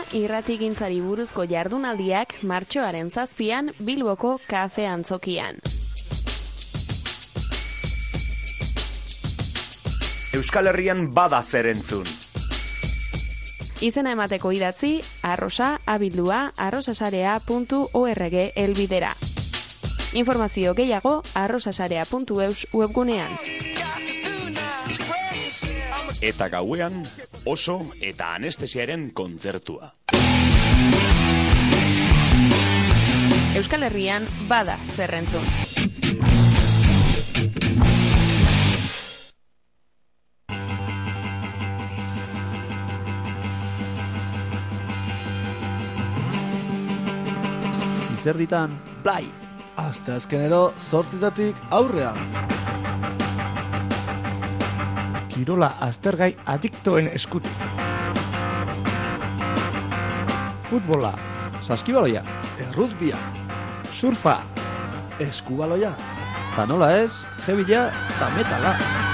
irratigintzari buruzko jardunaldiak martxoaren 7an Bilboko kafe antzokian. Euskal Herrian bada zer entzun. Izena emateko idatzi arrosa@arrosasarea.org elbidera. Informazio gehiago arrosasarea.eus webgunean. Eta gauean oso eta anestesiaren kontzertua. Euskal Herrian bada zer entzun. Izerditan, Blai! Asteazkenero 8:00 aurrea. Kirola aztergai adiktoen eskutik. Futbola, Saskibaloia, Errutbia, surfa, Eskubaloia, ta nola ez, jebila eta metala.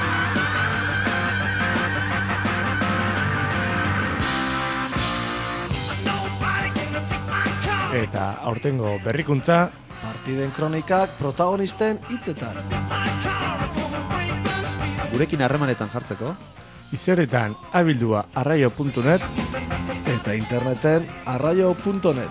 eta aurtengo berrikuntza, partiden kronikak protagonisten hitzetan. Gurekin harremanetan jartzeko, izerretan abildua arraio.net Eta interneten arraio.net.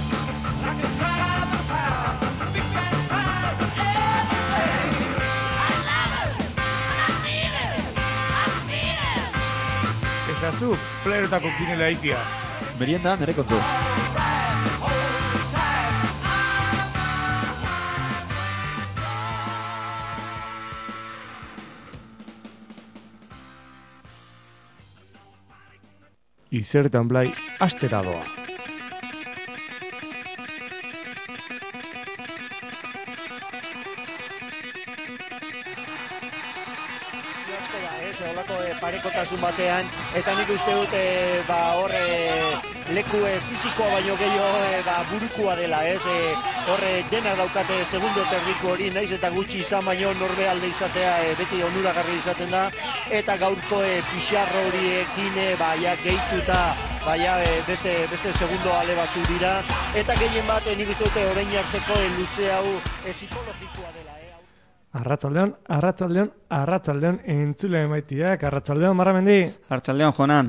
ezaztu playerotako kinela itiaz. merienda nere kontu. Izerretan Blai astera doa. Olako parekotasun batean, eta nik uste dut leku fisikoa baino gehiago burukua dela, horre denak daukate segundo terdiko hori, naiz eta gutxi izan baino norbe alde izatea beti onuragarri izaten da, eta gaurko pixarro horiekin gehituta beste segundo ale batzu dira, eta gehien bat nik uste dut orain arteko luze hau psikologikoa dela. Arratsaldeon entzule emaitiak, arratsaldeon Marramendi. Arratsaldeon Jonan.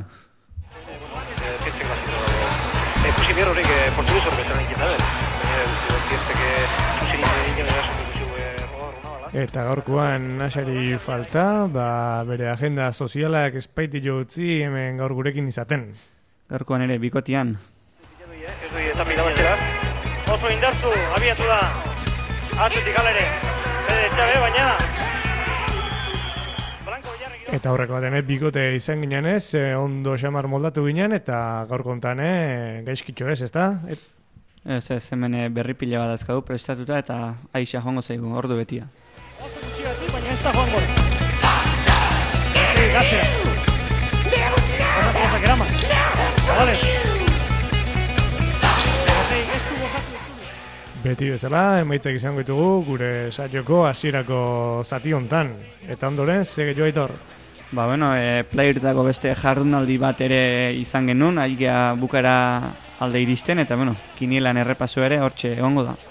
Eta gaurkoan nasari falta, bere agenda sozialak espaiti jo utzi hemen gaur gurekin izaten. Gaurkoan ere bikotian. Oso indartu, abiatu da. Atletik alere. Eta horreko baten bikote izan ginen ez, ondo xamar moldatu ginen, eta gaur kontan gaizkitxo ez, ezta? Ez, hemen berri pila bat azkadu prestatuta eta aixa joango zaigu, ordu betia. Oso gutxi baina ez da joango. Gatzea. Horrako erama. Zabales. Beti bezala, emaitzak izango ditugu gure saioko hasierako zati hontan. Eta ondoren, zege joa Aitor. Playeretako beste jardunaldi bat ere izan genuen, aigea bukara alde iristen, eta kinielan errepaso ere hortxe egongo da.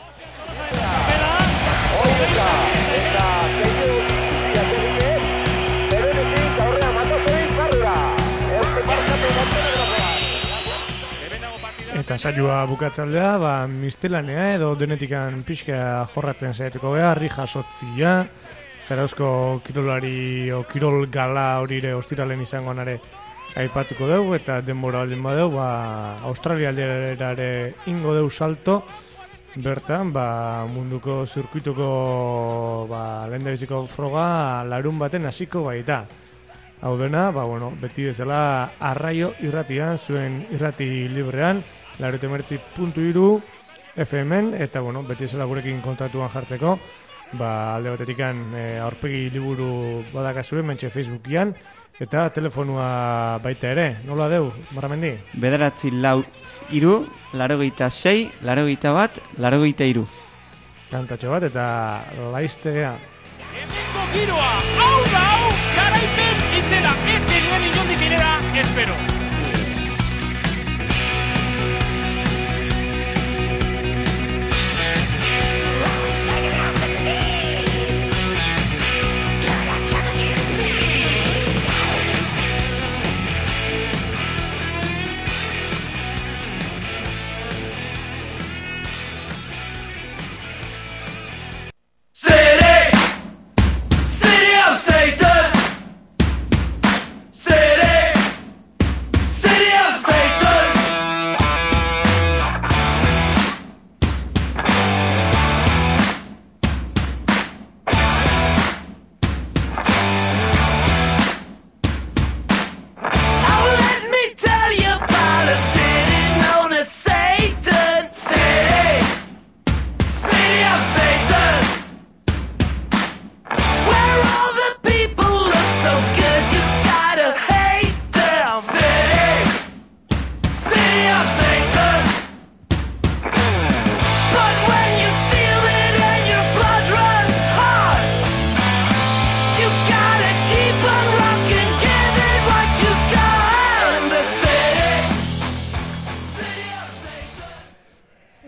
Eta saioa bukatzaldea, mistelanea edo denetikan pixka jorratzen saiatuko gara, harri jasotzia, Zarauzko kirolari o kirol gala hori ere ostiralen izango nare aipatuko dugu, eta denbora baldin badeu, Australia aldera ere ingo deu salto, bertan, munduko zirkuituko lehendabiziko froga larun baten hasiko baita. Hau dena, beti bezala arraio irratian, zuen irrati librean, 89.3 FM-en, eta beti bezala gurekin kontratuan jartzeko, alde batetikan aurpegi liburu badakazue, mentxe Facebookian, eta telefonua baita ere. Nola deu, Marramendi? 943 86 81 83. Kantatxo bat eta laiztegea. Hemengo giroa, hau da hau, garaipen izena, ez denuen inondik inera, espero.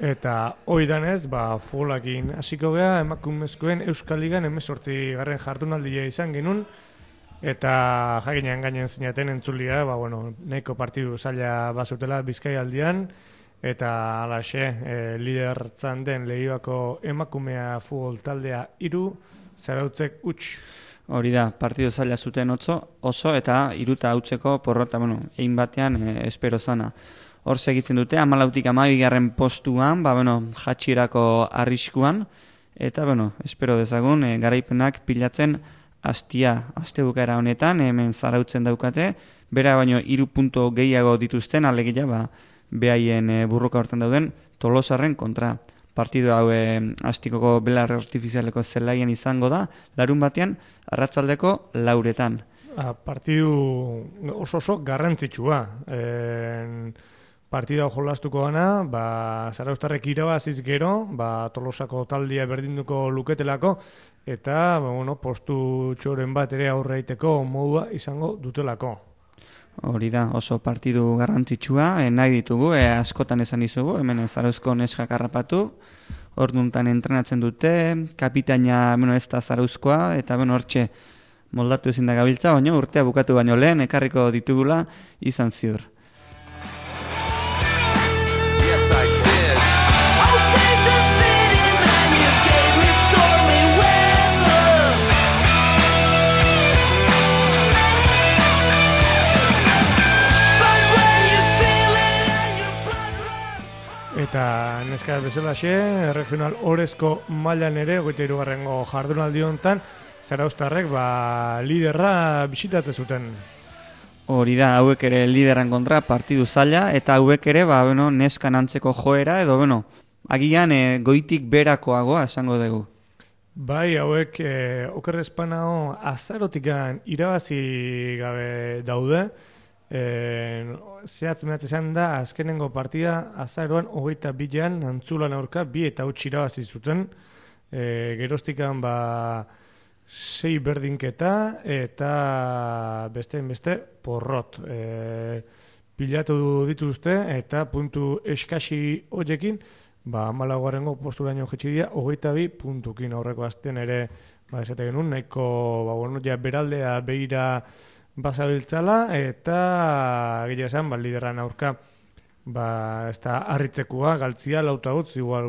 Eta hoi danez, futbolakin hasiko gea, emakumezkoen Euskal Ligan 18. Jardunaldia izan genuen, eta jakinean gainen zinaten entzulia, nahiko partidu zaila bazutela Bizkaialdian, eta alaxe, lidertzan den Leioako emakumea futbol taldea 3, Zarautzek huts. Hori da, partidu zaila zuten oso eta 3 hautzeko porrota, egin batean espero zana. Hor segitzen dute, 14. 12. postuan, jatxirako arriskuan, eta, espero dezagun, garaipenak pilatzen aste bukaera honetan, hemen Zarautzen daukate, bera baino 3 punto gehiago dituzten, alegia, behaien burruka hortan dauden, Tolosarren kontra. Partidu hau astikoko belar artifizialeko zelaian izango da, larun batean, arratsaldeko 4:00. Partidu oso garrantzitsua. Partida jolastuko gana, Zarauztarrek irabaziz gero, Tolosako taldia berdinduko luketelako, eta postu txoren bat ere aurreiteko modua izango dutelako. Hori da, oso partidu garrantzitsua, nahi ditugu, askotan esan dizugu, hemen Zarauzko neskak harrapatu, orduntan entrenatzen dute, kapitaina ez da Zarauzkoa, eta hortxe moldatu ezin da gabiltza, baina urtea bukatu baino lehen, ekarriko ditugula izan ziur. Eta neska bezalaxe, regional orezko mailan ere, 23. jardunaldi honetan, Zarauztarrek liderra bisitatzen zuten. Hori da, hauek ere lideran kontra partidu zaila, eta hauek ere neskan antzeko joera, edo agian goitik berakoagoa esango dugu. Bai, hauek okerrezpanao azarotikan irabazi gabe daude, zehatz mehat esan da, azkenengo partida azaroan 22an Antzulan aurka 2 eta 8 irabazi zuten, geroztikan 6 berdinketa eta beste porrot pilatu dituzte eta puntu eskasi horiekin 14. posturaino jetxi dira 22 puntukin aurreko astean ere esate genuen, nahiko beraldea behira bazabiltzala eta gila esan, lideran aurka ez da harritzekoa, galtzia, lauta utz, igual,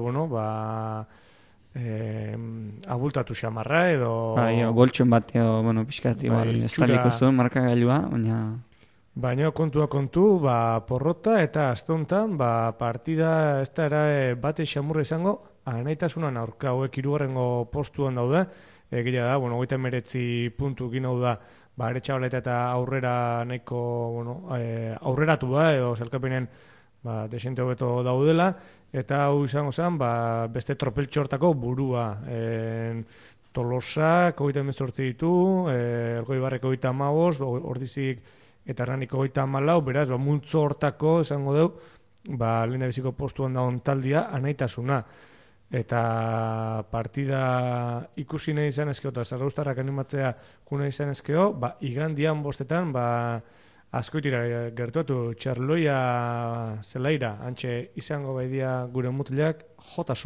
abultatu xamarra edo... Goltxon bat edo, pixkat, estaliko zuen markagailua, baina... Baina kontu, porrota eta astontan, partida ez da era bate xamurra izango, anaitasunan aurka hauek 3. postuan daude, gila da, 29 puntukin hau da, ere txabaleta eta aurrera nahiko, aurreratu da, edo zelkapenen desente hobeto daudela, eta hau izango zen, beste tropeltxortako burua. Tolosak 28 ditu, Elgoibarreko 35, Ordizik eta Erraniko 34, beraz, multzo hortako izango dugu, lehen da biziko postuan dagoen taldia, anaitasuna. Eta partida ikusi nahi izan ezkeo, eta Zarauztarrak animatzea juna izan ezkeo, igandian 5:00, askoitira gertuatu Txarloia zelaira, antxe izango baidia gure mutilak jotasu.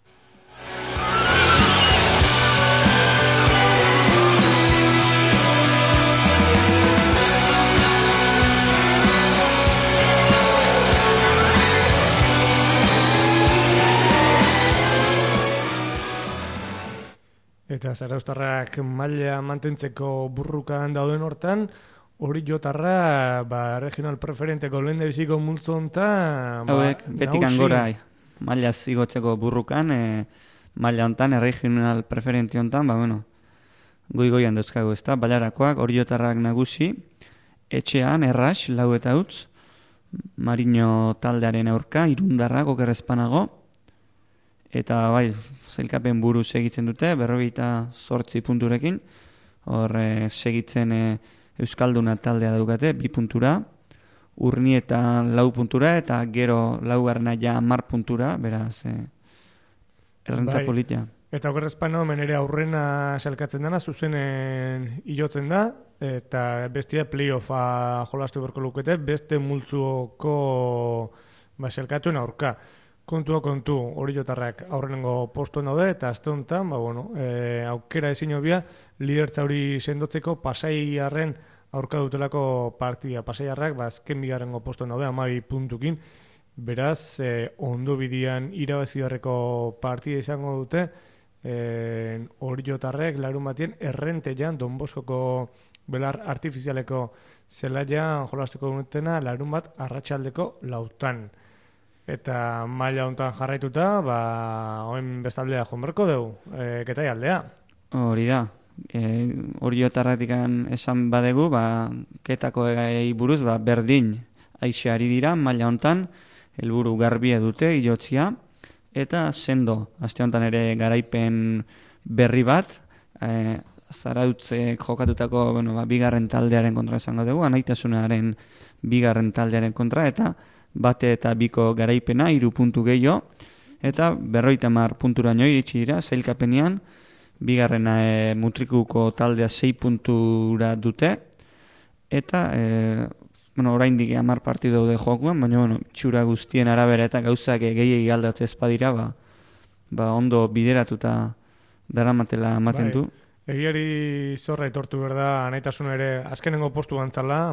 Eta Zarauztarrak maila mantentzeko burrukan dauden hortan, hori jotarra regional preferenteko lehen biziko multzo honetan... Hauek, betikan gora, maila zigotzeko burrukan, maila honetan, regional preferente honetan, goi-goian dauzkago ez da, Balarakoak, hori jotarrak nagusi, etxean, erras, 4 eta utz, Marino taldearen aurka, Irundarrak, okerrezpanago, eta zailkapen buru segitzen dute, 48 punturekin, hor segitzen Euskalduna taldea daukate, 2 puntura, Urnieta 4 puntura, eta gero 4. 10 puntura, beraz, errenta politia. Eta okerrezpano, menere aurrena salkatzen dana, zuzenen hilotzen da, eta bestia playoffa jolastu berko lukete, beste multzuoko salkatuen aurka. kontua kontu, Oriotarrak aurrenengo postuan daude, eta azte honetan, aukera ezin hobia, lidertza hori sendotzeko Pasaiarren aurka dutelako partida. Pasaiarrak, azken bigarrengo postuan daude, 12 puntukin, beraz, ondo bidian irabazi beharreko partida izango dute, Oriotarrek larun batien Errentean Don Boscoko belar artifizialeko zelaian jolastuko dutena larun bat arratsaldeko 4:00. Eta maila hontan jarraituta, oen bestaldea jonberko dugu, ketai aldea. Hori da. Oriotarratik esan badegu, ketako buruz, berdin aixeari dira, maila hontan, helburu garbia dute, ilotzia, eta sendo, aste honetan ere garaipen berri bat, Zarautzek jokatutako bigarren taldearen kontra esango dugu, Anaitasunaren bigarren taldearen kontra, eta bate eta biko garaipena, 3 puntu gehiago, eta 50 punturaino iritsi dira, sailkapenean, bigarrena Mutrikuko taldea 6 puntura dute, eta oraindik 10 partidu daude jokuan, baina txura guztien arabera eta gauzak gehiegi aldatze ez badira, ondo bideratuta daramatela ematen du. Egiari zorra etortu berda, Anaitasun ere azkenengo postu bantzala,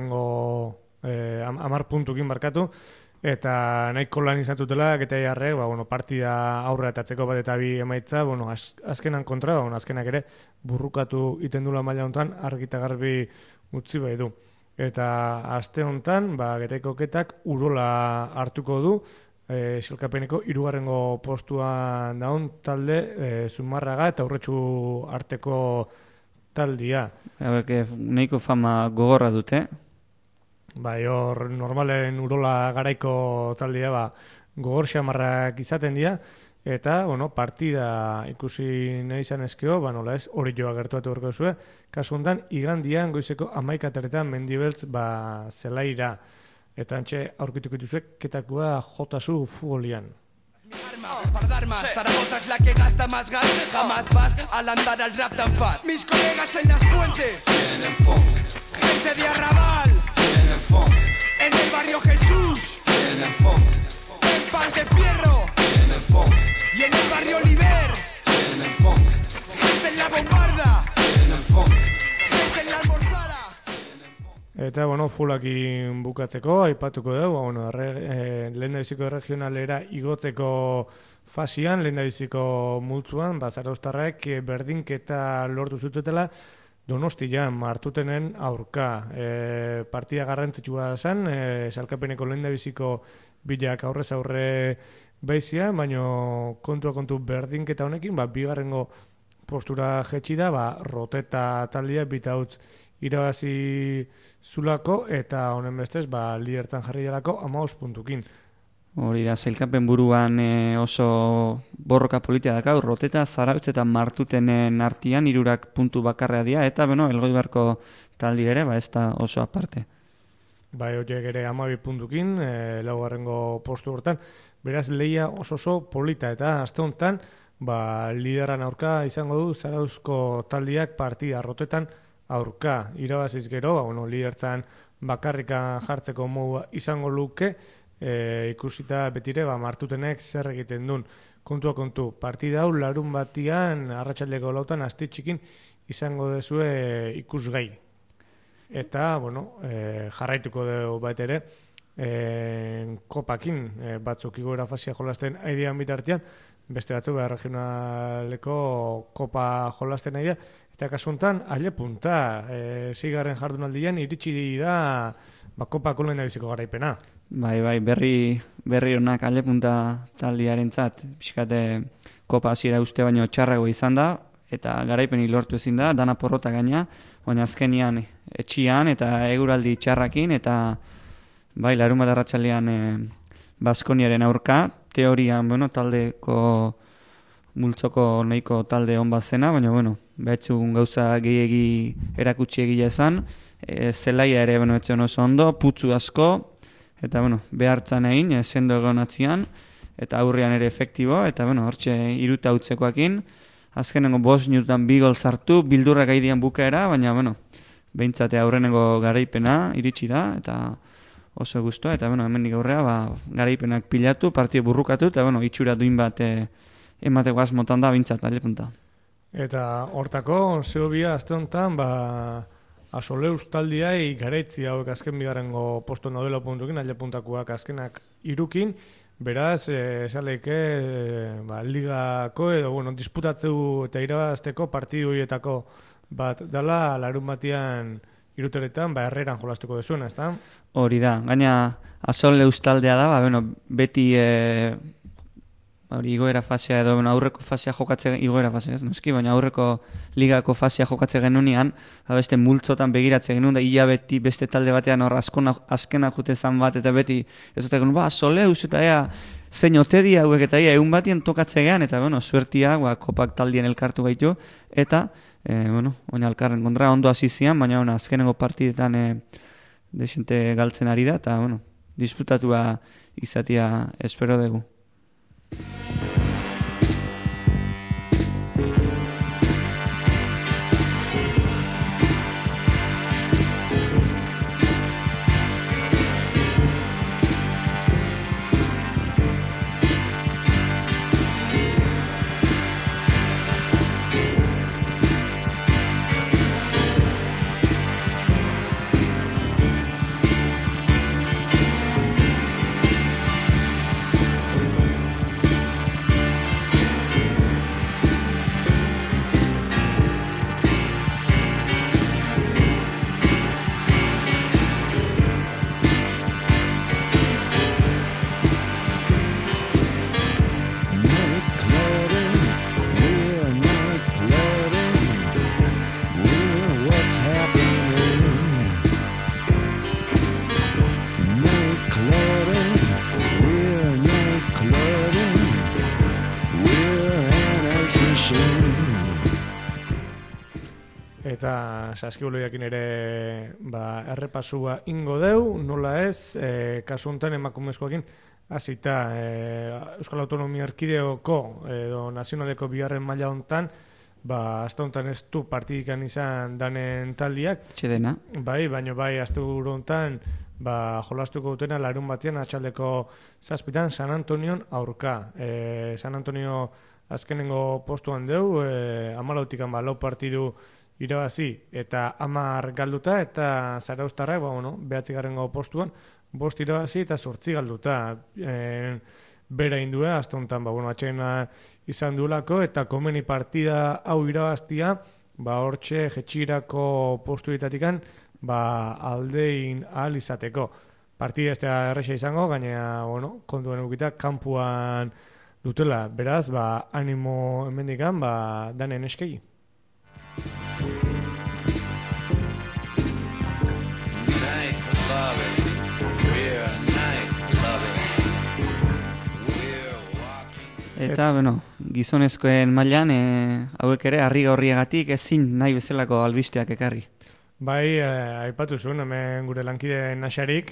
10 puntukin barkatu, eta nahiko lan izatutela, eta jarrek, partida aurre atatzeko bat eta bi emaitza, azkenan kontra, azkenak ere burrukatu iten dula maila honetan, argita garbi utzi bai du. Eta aste honetan, Getaiko ketak Urola hartuko du, Sailkapeneko 3. postuan daun talde Zumarraga eta Urretxu arteko taldia. Nahiko fama gogorra dute. Hor normalen Urola garaiko taldia gogor xamarrak izaten dira, eta partida ikusi nahi izan ezkeo, nola ez, Orioa gertuatu berko zuen, kasu hontan igandian goizeko 11:00 Mendibeltz zelaira. Eta antxe aurkituko dituzuek ketakua jotazu futbolian. Para dar más, Zaragoza es la que gasta más gas. Jamás vas al andar al rap tan fat. Mis colegas en las fuentes tienen el funk. Gente de Arrabal tienen el funk. En el barrio Jesús tienen el funk. En Pan de Fierro tienen el funk. Y en el barrio Oliver tienen el funk. Gente en la Bombarda tienen el funk. Gente en la Almorzara. Eta, fullakin bukatzeko, aipatuko dugu, lehendabiziko regionalera igotzeko fasian, lehendabiziko multzuan, Zarauztarrek berdinketa lortu zutela Donostian martutenen aurka. Partida garrantzitsua zen, Sailkapeneko lehendabiziko bilak aurrez aurre baizian, baina kontu berdinketa honekin, bigarrengo postura jetxi da, Roteta taldea bitautz irabazi zulako, eta honen bestez, lidertan jarri delako 15 puntukin. Hori da, sailkapen buruan oso borroka politia dakau, Roteta, Zarautz eta martutenen artian 3 puntu bakarrea dira, eta Elgoibarko taldi ere, ez da oso aparte. Horiek ere 12 puntukin, laugarrengo postu hortan, beraz lehia oso polita, eta azte honetan, lideran aurka izango du Zarauzko taldiak partida Rotetan aurka irabaziz gero, lidertzan bakarrika jartzeko modu izango luke, ikusita betire martutenek zer egiten duen. Kontu, partida hau larun batian, arratsaldeko 4:00 astitxikin izango dezue ikusgai. Eta, jarraituko dugu bat ere, kopakin, batzuk igoera fasia jolasten aidean bitartean, beste batzuk regionaleko kopa jolasten aidea, eta kasuntan, aile punta, zigarren jardunaldian iritsi da kopako lehendabiziko garaipena. Berri honak aile punta taldiarentzat, pixkate kopa hasiera uste baino txarrago izan da, eta garaipenik lortu ezin da, dana porrota gaina, baina azkenian etxian eta eguraldi txarrakin, eta larun bat arratsaldean Baskoniaren aurka, teorian, taldeko multzoko nahiko talde hon bat zena, baina, behatzugun gauza gehiegi erakutsi egile esan, zelaia ere, etzion oso ondo, putzu asko, eta, behartzan egin, sendo egon atzian, eta aurrean ere efektibo, eta, hortxe iruta utzekoakin, azkenengo 5 minutan 2 gol sartu, bildurrak aidian bukaera, baina, behintzate aurrenengo garaipena iritsi da, eta oso guztua, eta hemendik aurrera garaipenak pilatu, partio burrukatu, eta itxura duin bat emateko asmotan da bintzat, alepunta. Eta hortako, zehobia, azte honetan, Asoleus taldiai garaitzi hauek azken bigarrengo posto daudela puntukin, alepuntakoak azkenak irukin, beraz, esaleike ligako edo, disputatzeu eta irabazteko partidu horietako bat dala larun batian iruteretan, herreran jolastuko dezuena, ezta? Hori da, gaina Asoleus taldea da, beti igoera fasea edo aurreko fasea jokatze igoera fasea, ez noski, baina aurreko ligako fasea jokatze genunean, beste multzotan begiratze genuen da ia beti beste talde batean hor azkena jute zan bat eta beti ez dut egun, Asoleus eta ea zein otedi hauek eta ia egun batien tokatze gean eta suertia kopak taldien elkartu gaitu eta oina elkarren kontra ondo hasi zian, baina azkenengo partidetan desente galtzen ari da eta disputatua izatea espero dugu. Eta saskiboloiakin ere errepasua ingo deu, nola ez, kasu honetan emakumezkoakin hasita Euskal Autonomia Erkideoko edo nazionaleko bigarren maila honetan, azte honetan ez du partidikan izan danen taldiak. Txedena. Baina azte honetan jolastuko dutena larun batean atxaldeko zazpitan San Antonion aurka. San Antonio azkenengo postuan deu, 14 lau partidu irabazi eta 10 galduta eta Zarauztarrak 9. postuan 5 irabazi eta 8 galduta. Bera indua, azte honetan atxena izan duelako eta komeni partida hau irabaztia hortxe jetxirako postuetatikan aldein ahal izateko. Partida ez da erresa izango, gaina kontuen eukita kanpuan dutela. Beraz, animo hemendikan danen eskegi. Eta, gizonezkoen mailan, hauek ere, harri-gorriagatik ezin nahi bezalako albisteak ekarri. Aipatu zuen, hemen gure lankide Naxarik,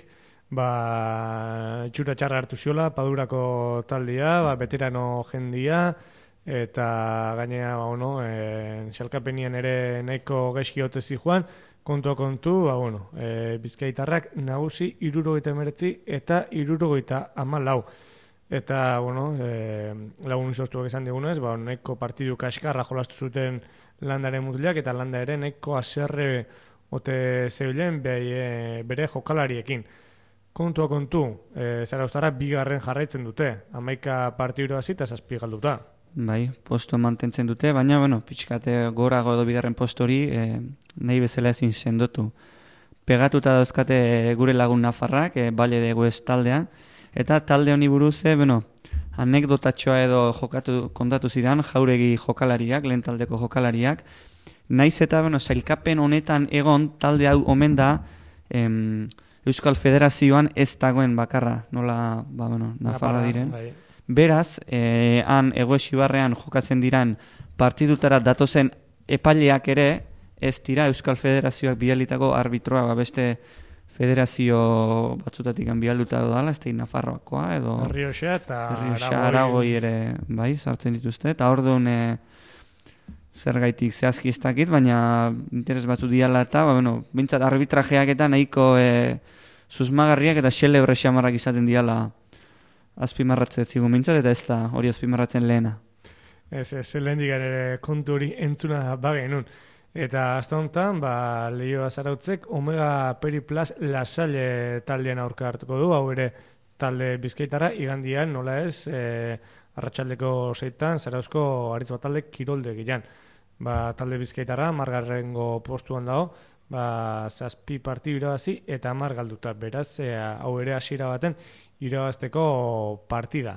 txura txarra hartu ziola, Padurako taldia, veterano jendia, eta gainea, xalkapenian ere nahiko gaizki hotezi joan, kontu, Bizkaitarrak nagusi 69 eta 74. Eta, lagun izoztuak esan digunez, nahiko partidu kaskarra jolastu zuten landaren mutilak, eta landa ere nahiko aserre ote zeulen bere jokalariekin. Kontu, Zarauztarra bigarren jarraitzen dute, 11 partidu hasi eta 7 galduta. Posto mantentzen dute, baina, pixkate gorago edo bigarren postori nahi bezala ezin sendotu. Pegatuta dauzkate gure lagun nafarrak, Valle de Guez taldean, eta talde honi buruz, anekdotatxoa edo kontatu zidan, Jauregi jokalariak, lehen taldeko jokalariak, naiz eta sailkapen honetan egon talde hau omen da Euskal Federazioan ez dagoen bakarra, nola, Nafarra diren. Beraz, han Egoexibarrean jokatzen diran partidutara datozen epaileak ere, ez dira Euskal Federazioak bidalitako arbitroa, beste federazio batzutatik bialduta dudala, ez da Nafarroakoa, edo Rioxa eta Aragoi ere, sartzen dituzte, eta orduan zergaitik zehazki ez dakit, baina interes batzu diala eta, bintzat arbitrajeak eta nahiko susmagarriak eta xelebre xamarrak izaten diala azpimarratzen zigun mintzat, eta ez da hori azpimarratzen lehena. Ez lehendik ere kontu hori entzuna bagenun. Eta azte honetan, Leioa Zarautzek Omega Periplas Lasalle taldean aurka hartuko du, hau ere talde bizkaitara, igandian, nola ez, arratsaldeko 6etan, Zarauzko aritz bat talde kiroldegian. Talde bizkaitara, 10. postuan dago, 7 partidu irabazi eta 10 galduta. Beraz, hau ere hasiera baten irabazteko partida.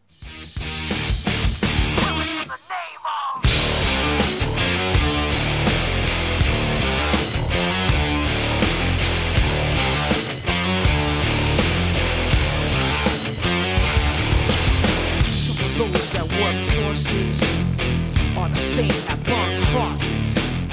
Those that work forces are the same that burn crosses.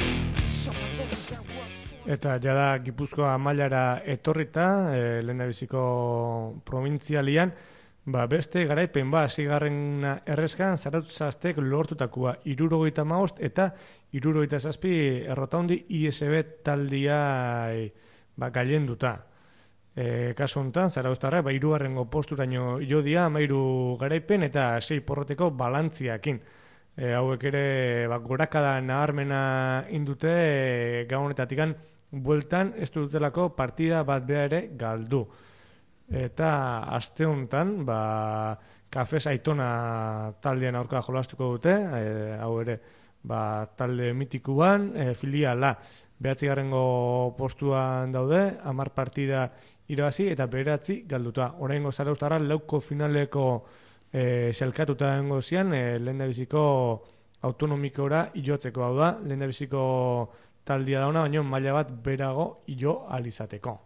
Eta jada Gipuzkoa mailara etorrita, lehendabiziko provintzialian, beste garaipen hasigarrena errezkan Zarautzaztek lortutakoa 75 eta 77 errotaundi ISB taldia gailenduta. Kasu honetan, Zarauztarra, 3. posturaino jodia, 13 garaipen eta 6 porroteko balantziakin. Hauek ere gorakada nabarmena indute gabonetatikan bueltan ez dutelako partida bat bea ere galdu. Eta aste honetan, Kafes Aitona taldean aurka jolastuko dute, hau ere talde mitikuan, filiala 9. postuan daude, 10 partida irabazi eta 9 galduta. Oraingo Zarauztarra lauko finaleko zelkatuta dengo zian, lehendabiziko autonomikora ilotzeko, hau da, lehendabiziko taldia dauna, baina maila bat berago ilo alizateko.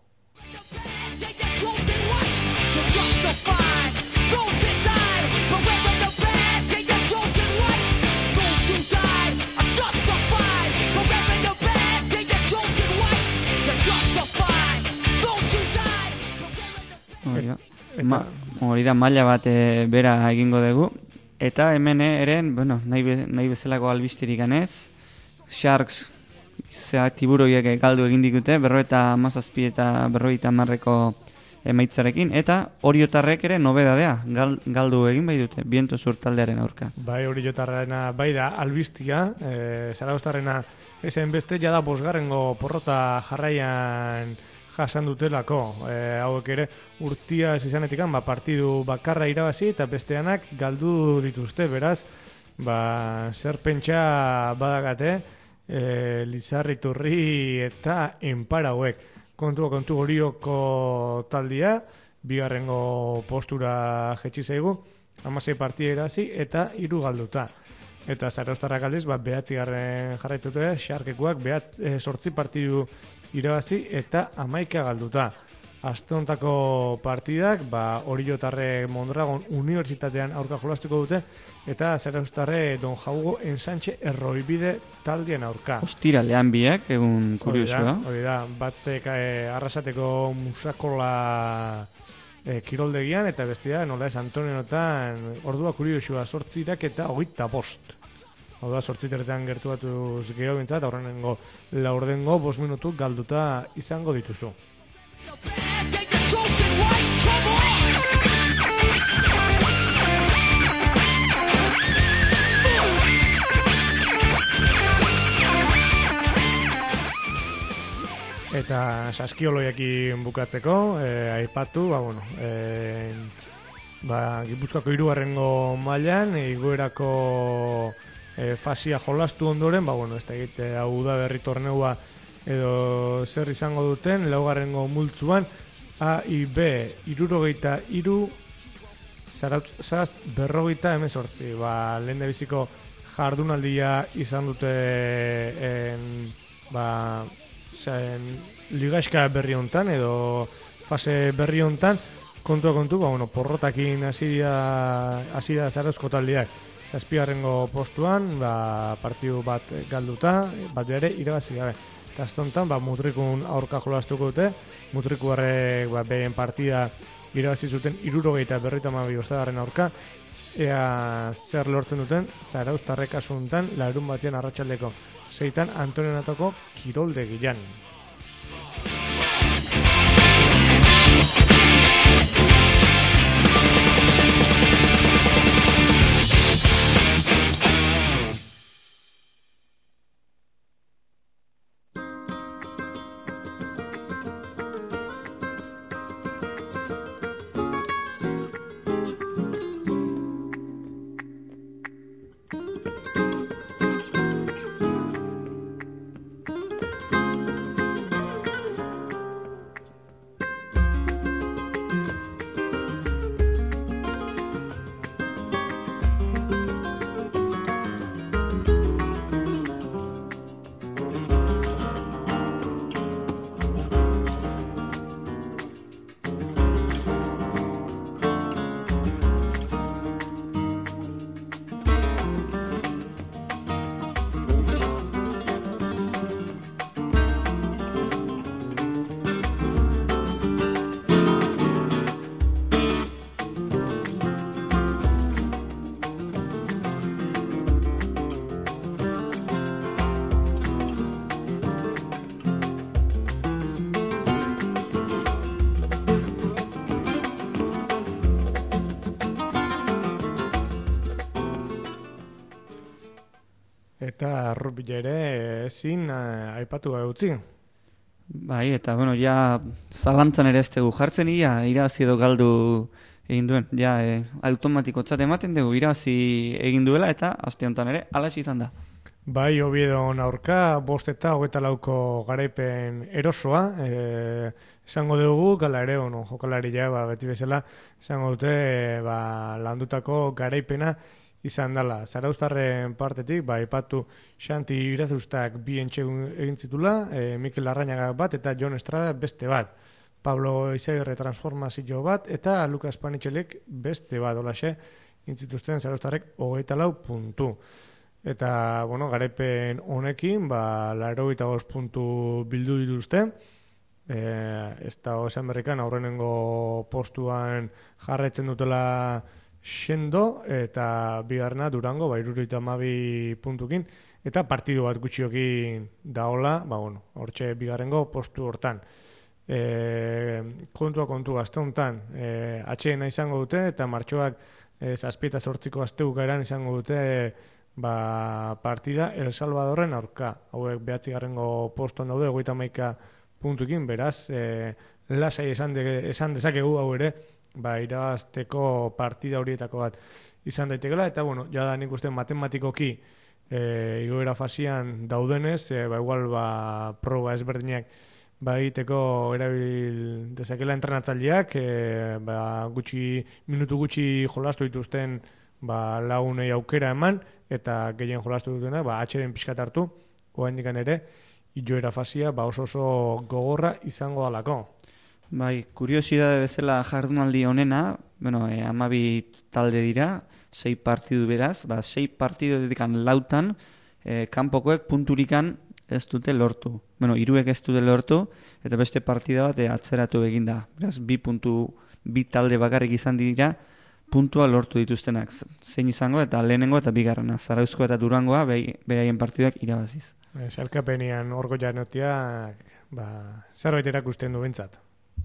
Hori da maila bat bera egingo dugu, eta hemen eren, nahi bezalako albisterik ganez, Sharks tiburoiek galdu egin dikute, 57 eta 50 emaitzarekin, eta Oriotarrek ere nobedadea, galdu egin bai dute, Biento Sur taldearen aurka. Oriotarrena bai da albistia, Zarauztarrena ezen beste, jada 5. porrota jarraian jasan dutelako. Hauek ere urtia ez izanetikan, partidu bakarra irabazi eta besteanak galdu dituzte, beraz, zer pentsa badagate, Lizarriturri eta Enparauek. Kontu Orioko taldia, 2. postura jetxi zaigu, 16 partida irabazi eta 3 galduta. Eta Zarauztarrak aldiz, 9. jarraitzutu, Xarkekuak 8 partidu irabazi eta 11 galduta. Aste hontako partidak, Oriotarre Mondragon Unibertsitatean aurka jolastuko dute, eta Zarauztarre Don Jaugo Ensanche Erroibide taldean aurka. Ostiralean biak, egun kuriosua. Hori da, batek Arrasateko Musakola kiroldegian, eta bestia, nola ez Antoniotan, ordua kuriosua 8 eta 25. Hau da, 8 gertu batuz gero bintzat, horrenengo laurdengo 5 minutu galduta izango dituzu. Eta saskioloiekin bukatzeko, aipatu, Gipuzkoako 3. mailan, igoerako fasia jolastu ondoren, ez da egite, hau da berri torneua edo zer izango duten, 4. multzuan, A, I, B, 63, Zarautz 58. Lehendabiziko jardunaldia izan dute ligaxka berri hontan edo fase berri hontan, kontu, porrotakin hasi da Zarauzko taldeak. 7. postuan, partidu bat galduta, bat ere irabazi gabe. Eta aztontan, Mutrikun aurka jolastuko dute, Mutrikuarrek behen partida irabazi zuten 72 ostadaren aurka, ea zer lortzen duten Zarauztarrek asuntan, larun batean arratsaldeko 6 Antonionatoko kiroldegian. Eta rugby ere ezin aipatu utzi. Bai, eta bueno, ja zalantzan ere ez dugu jartzen, irabazi edo galdu egin duen. Ja, automatikotzat ematen dugu irabazi egin duela eta aste honetan ere halaxe izan da. Bai, Oviedon aurka, 5 eta 24 garaipen erosoa, esango dugu, gala ere, jokalari beti bezala, esango dute landutako garaipena izan dela. Zarauztarren partetik, aipatu Xanti Irazustak 2 entxe egin zitula, Mikel Larrañaga bat eta Jon Estrada beste bat. Pablo Izagirre transformazio bat eta Lukas Panitxelek beste bat, olaxe, intzituzten Zarauztarrek 24 puntu. Eta, garaipen honekin, 85 puntu bildu dituzte. Ez da esan berrikan aurrenengo postuan jarraitzen dutela Xendo eta bigarrena Durango, 72 puntukin. Eta partidu bat gutxiokin daola, hortxe bigarrengo postu hortan. Kontua aste honetan atxeena izango dute eta martxoak 7 eta 8 astebukaeran izango dute partida El Salvadorren aurka. Hauek 9. postuan daude 31 puntukin, beraz lasai esan dezakegu hau ere irabazteko partida horietako bat izan daitekela, eta jada nik uste matematikoki igoera fasian daudenez, igual proba ezberdinak egiteko erabil dezakela entrenatzaileak, minutu gutxi jolastu dituzten lagunei aukera eman, eta gehien jolastu dutena, atxeden pixkat hartu, oraindikan ere, igoera fasia oso gogorra izango dalako. Bai, kuriosidade bezala jardunaldi honena, 12 talde dira, 6 partidu beraz, 6 partidu dedikan 4 kanpokoek punturikan ez dute lortu. 3 ez dute lortu, eta beste partida bat atzeratu egin da. Beraz, 2 talde bakarrik izan dira, puntua lortu dituztenak. Zein izango eta lehenengo eta bigarrena. Zarauzko eta Durangoa beraien partiduak irabaziz. Zalkapenian orgo janotiak zerbait erakusten du bintzat.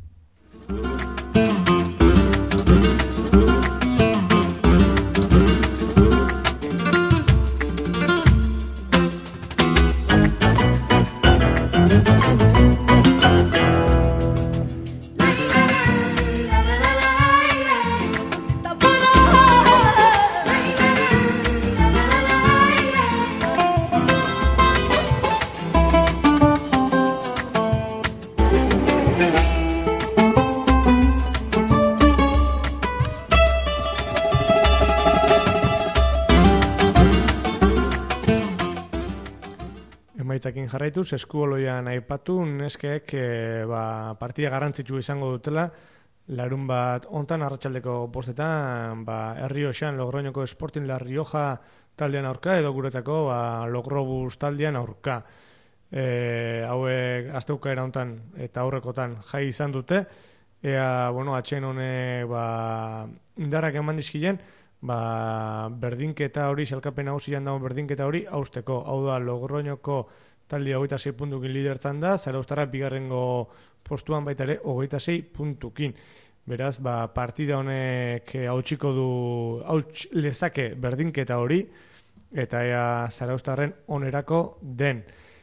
Emaitzakin jarraituz, eskuoloian aipatu, neskeek partida garrantzitsu izango dutela, larun bat ontan arratsaldeko 5etan, Errioxan Logroñoko Sporting La Rioja taldean aurka, edo guretzako Logrobus taldean aurka. Hauek asteukaera ontan eta aurrekotan jai izan dute, atxen honek indarrak eman dizkien, berdinketa hori, salkapen hausian dago berdinketa hori, hausteko. Hau da, Logroñoko taldea 26 puntukin lidertzan da, Zarauztarra bigarrengo postuan baita ere 26 puntukin. Beraz, partida honek hauts lezake berdinketa hori, eta Zarauztarren onerako den.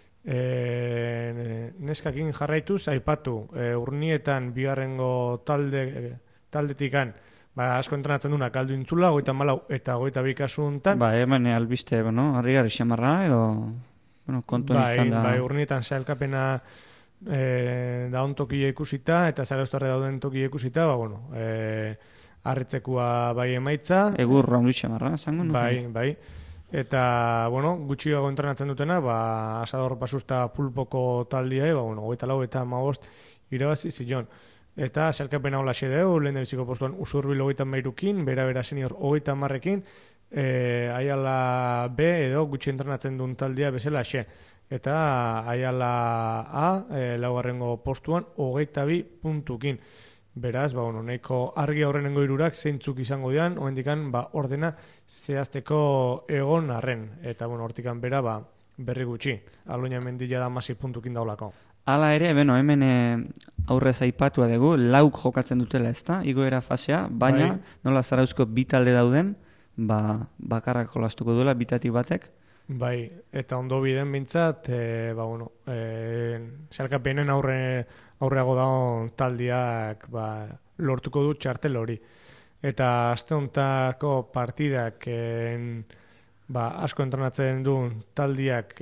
Neskakin jarraituz, aipatu, Urnietan bigarrengo taldetikan, asko entrenatzen duna, kaldu intzula, 24 eta 22 kasu honetan. Hemen albiste, harri xamarra edo kontuan izan da. Urnietan zailkapena daun tokia ikusita, eta Zarauztarre dauden tokia ikusita, harritzekua emaitza. Egur raundu xamarra, zango? Bai. Eta, gutxiago entrenatzen dutena, Asador Basusta Pulpoko taldia, 24 eta 15 irabazi zion. Eta zelkapena hola xedeu, lehen biziko postuan Usurbil 33kin, bera senior 30ekin, Aiala B edo gutxi entrenatzen duen taldea bezala xe. Eta Aiala A, laugarrengo postuan 22 puntukin. Beraz, nahiko argi aurrenengo hirurak zeintzuk izango dian, oendikan ordena zehazteko egon arren. Eta, hortikan bera, berri gutxi. Aloina mendila da 16 puntukin daulako. Hala ere, hemen aurrez aipatua dugu, lauk jokatzen dutela ezta, igoera fasea, baina nola Zarauzko 2 talde dauden, bakarrak jolastuko duela, bitatik batek. Bai, eta ondo biden bintzat, salkapenen aurreago dago taldiak lortuko du txartel hori. Eta aste hontako partidak asko entrenatzen duen taldiak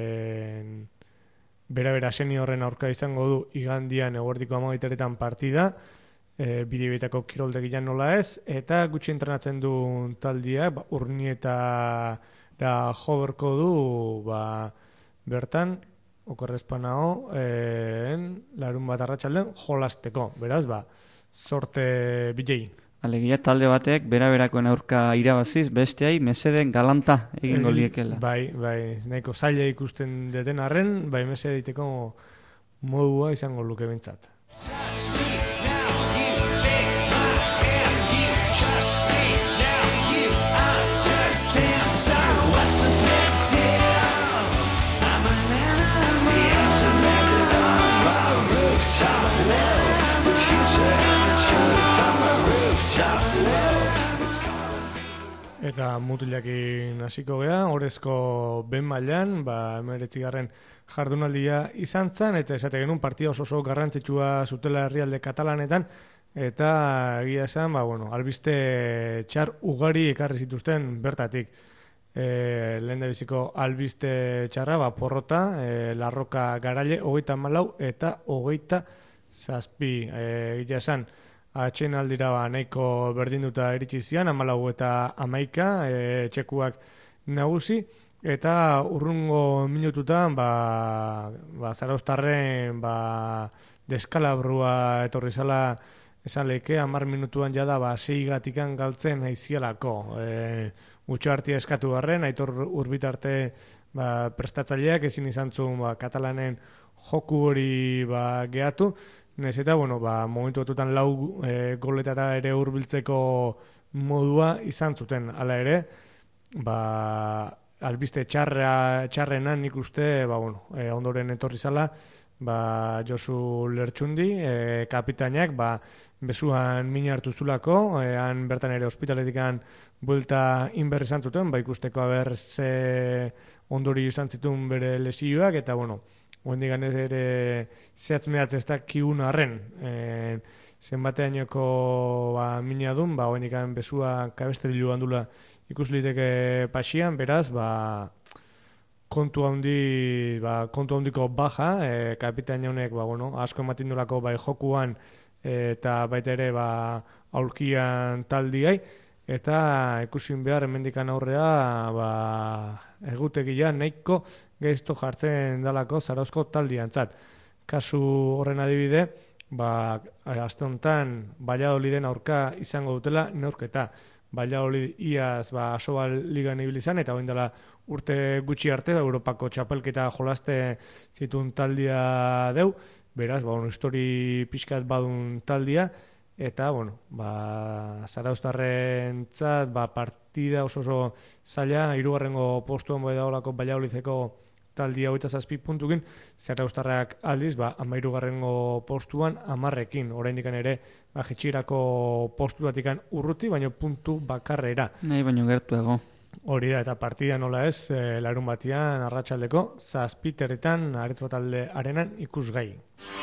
bera seniorren aurka izango du igandian eguerdiko 12:00 partida, Bidebietako kiroldegian nola ez, eta gutxi entrenatzen duen taldiak Urnietara jo berko du bertan okorrezpanao larun bat arratsaldean jolasteko, beraz, sorte bilei. Alegia talde batek bera-berakoen aurka irabaziz, besteai meseden galanta egingo liekela. Bai, nahiko zaila ikusten deten arren, mesede egiteko modua izango luke bintzat. Eta mutilakin hasiko gea, orezko ben mailan, 19. jardunaldia izan zen, eta esate genuen partida oso garrantzitsua zutela herrialde katalanetan, eta egia esan, albiste txar ugari ekarri zituzten bertatik. Lehendabiziko albiste txarra, porrota, Larroka Garaile, 34 eta 27. Egia esan, atxen aldira nahiko berdinduta iritsi zian, 14 eta 11, txekuak nagusi, eta urrungo minututan Zarauztarren deskalabrua etorri zala esan leke, 10 minutuan jada 6 galtzen aizialako. Utxartia eskatu garren, Aitor Urbitarte prestatzaileak ezin izan zuen katalanen joku hori gehatu, Nez eta, momentu batutan 4 goletara ere hurbiltzeko modua izan zuten. Hala ere, albiste txarrenan nik uste, ondoren etorri zala, Josu Lertxundi, kapitainak, besuan mina hartu zulako, han bertan ere ospitaletikan buelta inberri izan zuten, ikusteko aber ze ondori izan zituen bere lesioak, eta Oendik ganez ere zehatz-mehatz ez da kiun arren. Zenbateainoko mina dun, oendik besua kabesterilu handula ikusliteke pasian, beraz, kontu handiko baja, kapitain honek, asko ematen dulako jokuan, eta baita ere aurkian taldiai, eta ikusin behar hemendikan aurrea egutegia nahiko gaizto jartzen dalako Zarauzko taldiantzat. Kasu horren adibide, aste honetan Valladoliden aurka izango dutela neurketa. Valladolid iaz Asobal ligan ibili izan, eta orain dela urte gutxi arte Europako txapelketa jolaste zituen taldia deu, beraz, histori pixkat badun taldia, eta, Zarauztarrentzat partida oso zaila, 3. postuan bai dagoelako Valladolideko taldia 27 puntukin, Zarauztarrak aldiz, 13. postuan 10ekin, oraindik ere jetxirako postutatik urruti, baino puntu bakarrera. Nahi baino gertuago. Hori da, eta partida nola ez, larun batian arratsaldeko 7:00 Aretz Batalde arenan ikusgai.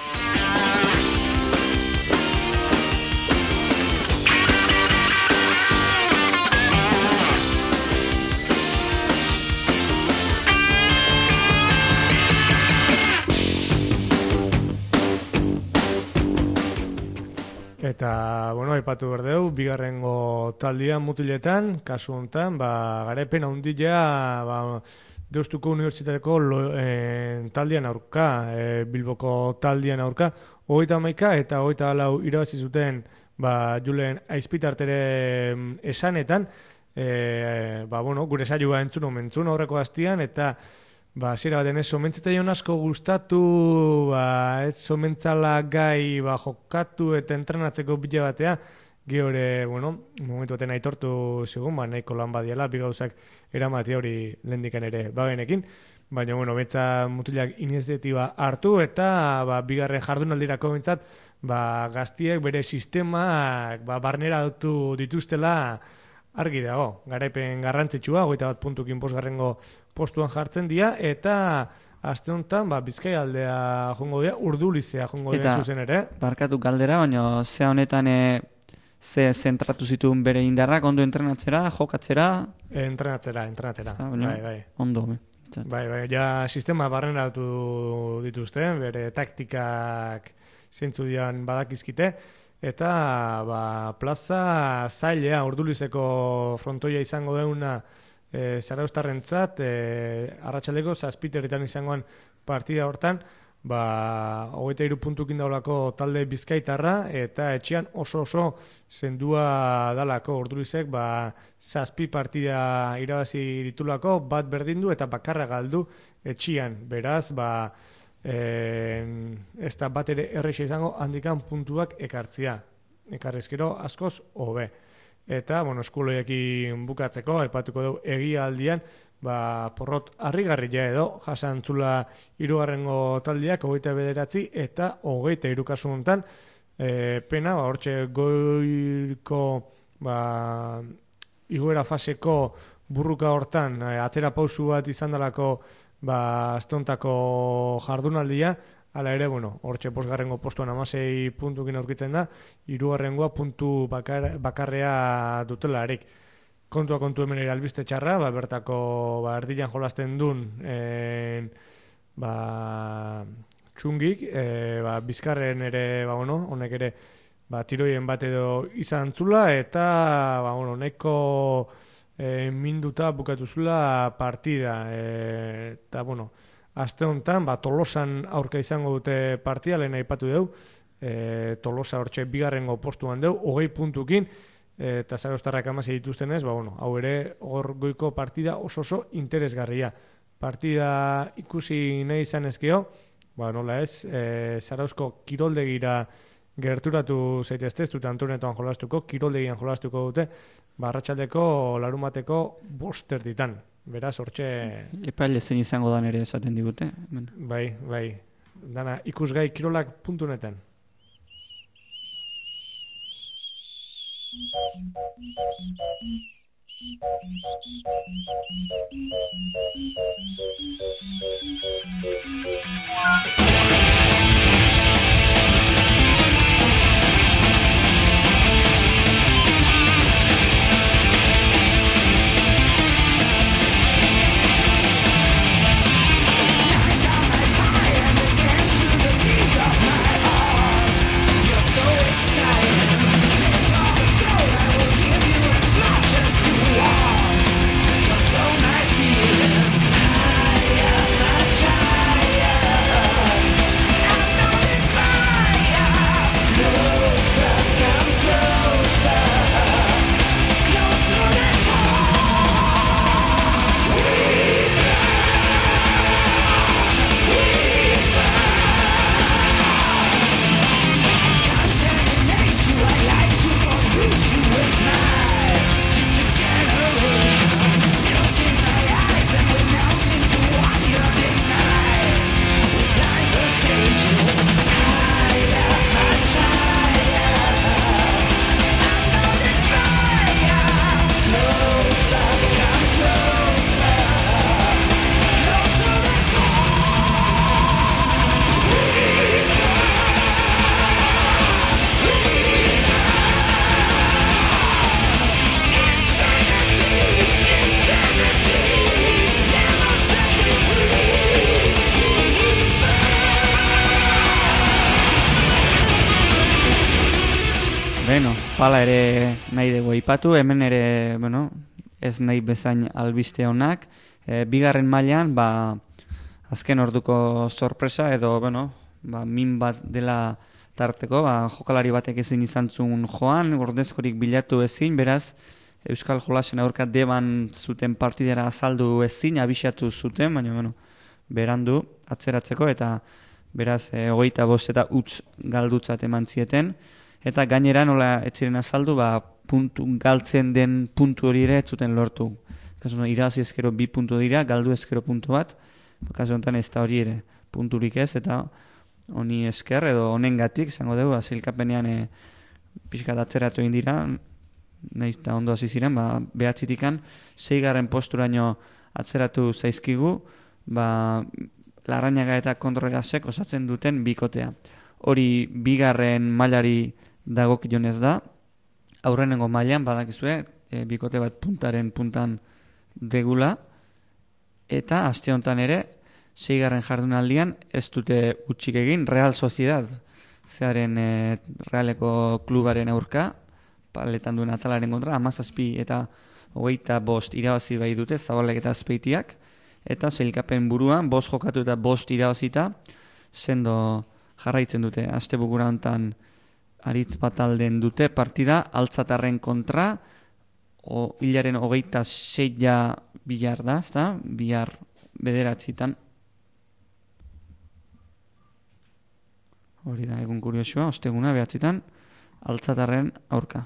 Eta, aipatu berdeu, bigarrengo taldia mutiletan, kasu honetan, garaipen handia Deustuko Unibertsitateko taldian aurka, Bilboko taldian aurka, 31 eta 24 irabazi zuten Julen Aizpitartere esanetan, gure saioa entzun aurreko hastian, eta zera baten ez somentzataion asko gustatu, ez somentzala gai jokatu eta entrenatzeko bila batea, geore, momentu baten aitortu zigun, nahiko lan badiala, bigauzak eramatea hori lehendikan ere bagenekin, baina, betza mutilak iniziatiba hartu, eta bigarren jardunaldirako bentsat, gaztiek bere sistemak barnera dutu dituztela argi dago, garaipen garrantzitsua, 21 puntukin bosgarrengo postuan jartzen dira, eta aste honetan, Bizkaia aldea jongo dira, Urdulizea jongo dira zuzen ere. Barkatu galdera, baina ze honetan ze zentratu zituen bere indarrak, ondo entrenatzera, jokatzera? Entrenatzera. Bai. Ondo, Bai, ja sistema barrenatu dituzte, bere taktikak zeintzu dian badakizkite, eta plaza zailea Urdulizeko frontoia izango deuna Zarauztarrentzat, arratsaldeko 7:00 izangoan partida hortan, 23 puntukin daulako talde bizkaitarra, eta etxean oso zendua dalako Urdulizek, 7 partida irabazi ditulako, bat berdindu eta bakarra galdu etxean. Beraz, ez da bat ere erreixa izango handikan puntuak ekartzia. Ekarrezkero askoz hobe. Eta, eskuloiekin bukatzeko, aipatuko dugu egia aldian, porrot harrigarria edo, jasantzula 3. taldeak 29 eta 23 kasu honetan, pena, hortxe goiko igoera faseko burruka hortan, atzera pausu bat izan dalako asteontako jardunaldia, hala ere, hortxe 5. postuan 16 puntukin aurkitzen da, 3. puntu bakarrea dutelarik. Kontua hemen ere albiste txarra, bertako erdilan jolasten duen txungik, Bizkarren ere, honek ere tiroien bat edo izan zula, eta nahiko minduta bukatu zula partida. Eta, aste honetan, Tolosan aurka izango dute partida, lehen aipatu dugu, Tolosa hortxe 2. postuan dugu, 20 puntukin, eta Zarauztarrak 16 dituztenez, hau ere hor goiko partida oso interesgarria. Partida ikusi nahi izan ezkeo, nola ez, Zarauzko kiroldegira gerturatu zaitezte, ez dute Antonetoan jolastuko, kiroldegian jolastuko dute, arratsaldeko larumateko 5:00. Beraz, hortxe... Epaile zein izango dan ere esaten digute. Bai. Dana, ikusgai kirolak.neten. Pala ere nahi dugu aipatu, hemen ere, ez nahi bezain albiste honak. 2. mailan, azken orduko sorpresa edo, min bat dela tarteko, jokalari batek ezin izan zuen joan, ordezkorik bilatu ezin, beraz, Euskal Jolasen aurka deban zuten partidera azaldu ezin, abixatu zuten, baina, berandu atzeratzeko, eta beraz, 25 eta utz galdutzat eman zieten. Eta gainera nola etziren azaldu, galtzen den puntu hori ere etzuten lortu. Irabazi ezkero 2 puntu dira, galdu ezkero puntu bat. Kasu honetan ez da hori ere punturik ez, eta honi esker edo honengatik, izango dugu, zilkapenean pixka atzeratu egin dira, nahiz eta ondo hasi ziren, 9-tikan 6. posturaino atzeratu zaizkigu, Larrañaga eta Contreras osatzen duten bikotea. Hori 2. mailari dagokionez da, aurrenengo mailan badakizue, bikote bat puntaren puntan degula, eta aste honetan ere, 6. jardunaldian ez dute utxik egin Real Sociedad, zearen Realeko klubaren aurka, paletan duen atalaren kontra, 17 eta 25 irabazi bai dute, Zabalek eta Azpeitiak, eta sailkapen buruan 5 jokatu eta 5 irabazita sendo jarraitzen dute. Astebukura hontan aritz bat alden dute partida Altzatarren kontra, hilaren 26 bihar da, ezta? Bihar 9:00. Hori da egun kuriosua, osteguna 9:00 Altzatarren aurka.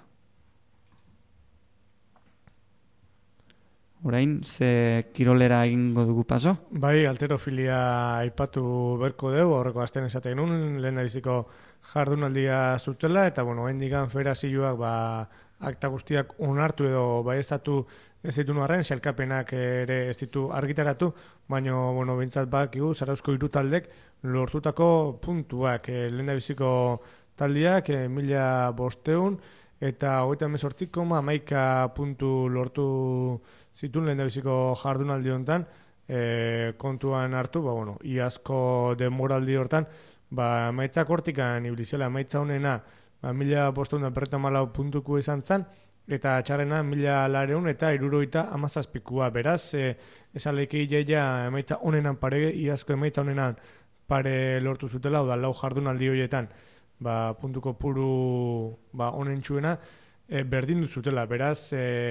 Orain, ze kirolera egingo dugu paso? Bai, alterofilia aipatu berko dugu, horreko astean esaten nun, lehen biziko jardunaldia zutela, eta, hendikan federazioak, akta guztiak onartu edo baieztatu ez ditu arren, sailkapenak ere ez ditu argitaratu, baina, bintzat bakigu, Zarauzko 3 taldek lortutako puntuak, lehen biziko taldiak, 1500, eta 38,11 puntu lortu zituen lehen biziko jardunaldi honetan, kontuan hartu, iazko denboraldi hortan, emaitzak hortikan ibilizela, emaitza honena, 1554 puntuko izan zen, eta txarrena 1400 eta 317, beraz, esaleki jaia emaitza honenan pare, iazko emaitza honenan pare lortu zutela, oda lau jardunaldi horietan, puntuko puru honen txuena, berdin duzutela, beraz,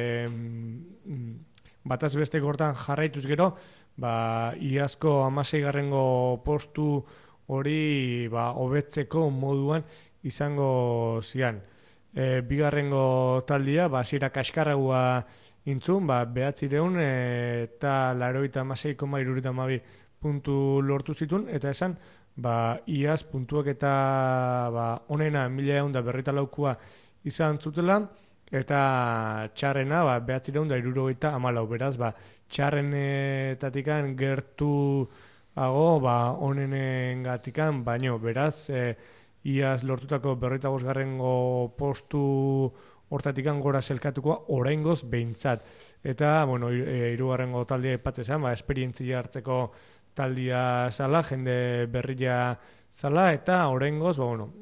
bataz beste gortan jarraituz gero, iazko 16. postu hori hobetzeko moduan izango zian. 2. taldia, hasiera kaskarragoa intzun, 900 eta 86,72 puntu lortu zituen, eta esan, iaz puntuak eta honena 1154 izan zutela, eta txarrena 974, beraz, txarrenetatikan gertuago honenengatikan, baino, beraz, iaz lortutako 45. postu hortatikan gora zelkatuko oraingoz behintzat. Eta, 3. taldea aipatzen, esperientzia hartzeko taldia zala, jende berria zala, eta oraingoz,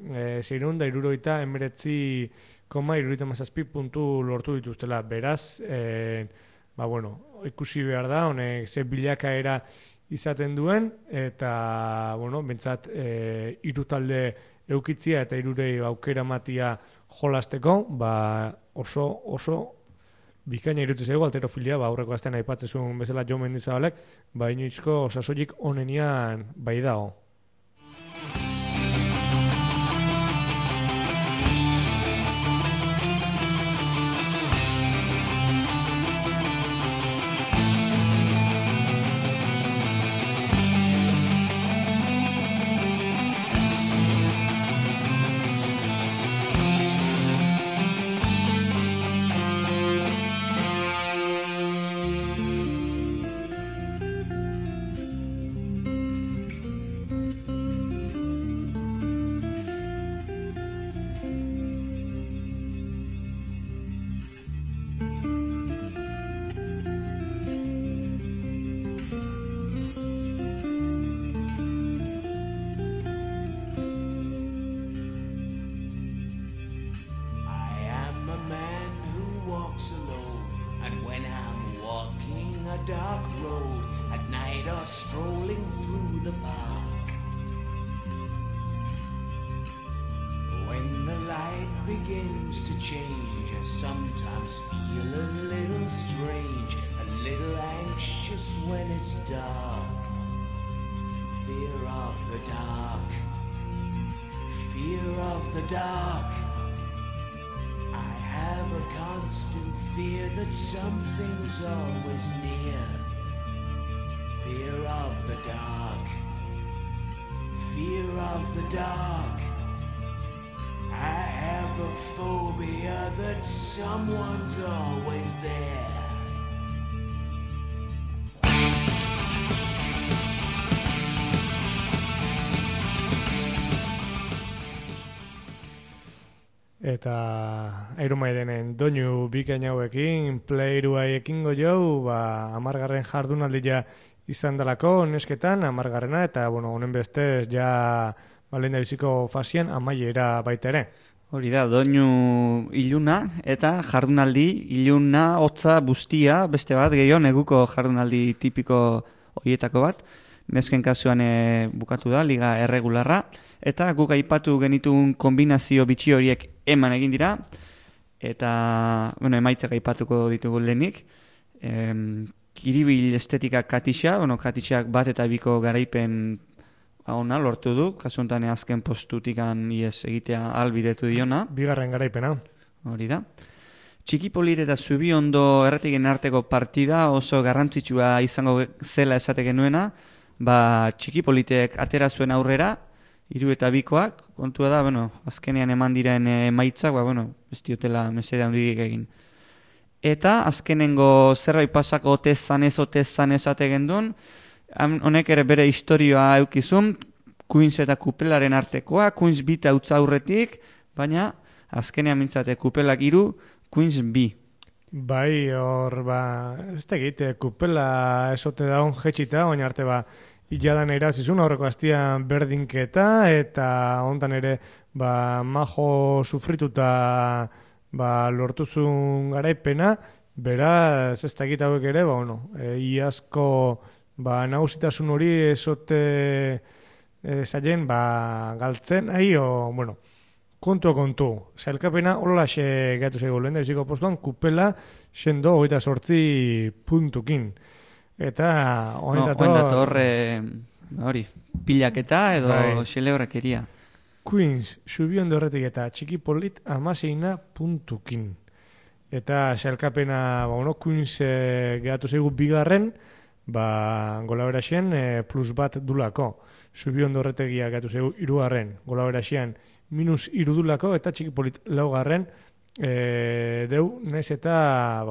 679,77 puntu lortu dituztela. Beraz, ikusi behar da, honek ze bilakaera izaten duen, eta, bentsat, 3 talde eukitzia eta 3 aukera matia jolasteko, oso bikaina irutu zaigu alterofilia, aurreko astean aipatzezun bezala Jo Mendizabalek, inoizko osasoilik onenian bai dago. dark road at night or strolling through the park. When the light begins to change, I sometimes feel a little strange, a little anxious when it's dark. Fear of the dark, fear of the dark. I have a constant fear that something's always near. Fear of the dark, fear of the dark. I have a phobia that someone's always there. Eta Iron Maidenen doinu bikain hauekin, playrua ekingo jau, 10. jardunaldia izan dalako nesketan, 10. eta, honen bestez, ja lehen da biziko fasian amaiera baita ere. Hori da, doinu iluna eta jardunaldi iluna, hotza, bustia, beste bat, gehiago neguko jardunaldi tipiko horietako bat. Nesken kasuan bukatu da, liga erregularra, eta guk aipatu genitun kombinazio bitxi horiek eman egin dira, eta, emaitzak aipatuko ditugu lehenik. Kiribil estetika Katixa, Katixak bat eta biko garaipen ona lortu du, kasu honetan azken postutikan ies egitea albidetu diona. Bigarren garaipena. Hori da. Txikipolit eta Zubiondo erretigen arteko partida oso garrantzitsua izango zela esate genuena, Txikipolitek atera zuen aurrera, 3-2koak, kontua da, azkenean eman diren emaitzak, ez diotela mesede handirik egin. Eta azkenengo zerbait pasako otezan ez ate gendun, honek ere bere historioa eukizun, Queens eta Kupelaren artekoa, Queens bita utza aurretik, baina azkenean mintzate Kupelak 3, Queens 2. Bai, hor, ez da egite, Kupela esote daun jetxita, oin arte iladan irazizun, aurreko hastian berdinketa, eta ontan ere, majo sufrituta lortuzun garaipena, beraz, ez da egite hauek ere, iazko nagusitasun hori esote zaien galtzen, kontu. Zailkapena horrelaxe gaitu zaigu lehen da biziko postuan, Kupela sendo 28 puntukin. Eta hori, pilaketa edo xelebrekeria. Queens, Zubiondo erretik eta Txikipolit 16 puntukin. Eta zailkapena, Queens gehatu zaigu bigarren, gola beraxean plus bat dulako. Zubiondo erretegia gehatu zaigu 3. Gola beraxean -3 dulako, eta Txikipolit 4. Deu, naiz eta,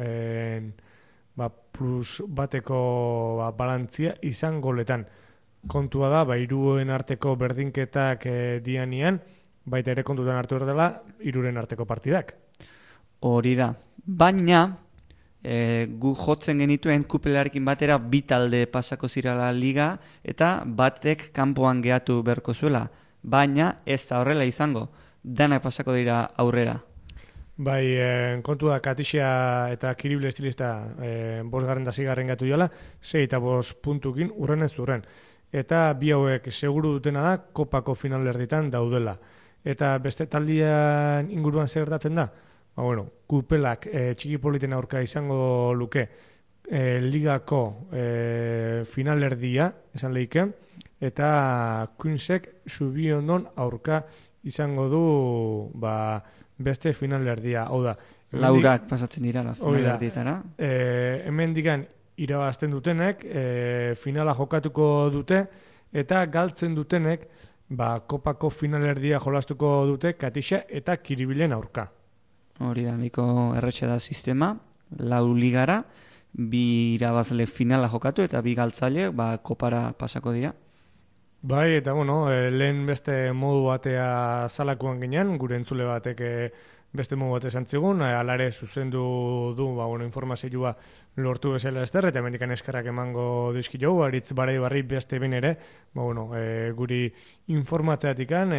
plus bateko balantzia izan goletan. Kontua da, hiruen arteko berdinketak dianian, baita ere kontutan hartu dela, hiruren arteko partidak. Hori da. Baina, gu jotzen genituen Kupelarekin batera 2 talde pasako zirala liga, eta batek kanpoan gehatu beharko zuela. Baina, ez da horrela izango. Danak pasako dira aurrera. Bai, kontu da Katixa eta Kiribil estilista 5. eta 6. gatu joala, 6 eta 5 puntukin urren ez urren. Eta bi hauek seguru dutena da, kopako finalerditan daudela. Eta beste taldian inguruan zer gertatzen da? Kupelak Txikipoliten aurka izango luke ligako finalerdia, esan lehike, eta Queensek Zubiondon aurka izango du beste finalerdia. Hau da, laurak pasatzen dira finalerdietara. Hemen digan irabazten dutenek finala jokatuko dute, eta galtzen dutenek kopako finalerdia jolastuko dute Katixa eta Kiribilen aurka. Hori da, niko erretxe da sistema, 4 ligara, 2 irabazle finala jokatu eta 2 galtzaile kopara pasako dira. Bai, eta lehen beste modu batea zalakuan ginean, gure entzule batek beste modu bat esan zigun, alare zuzendu du informazioa lortu bezala ester, eta mendikan eskerrak emango dizki jau, aritz barai barri beste ben ere, guri informatzeatikan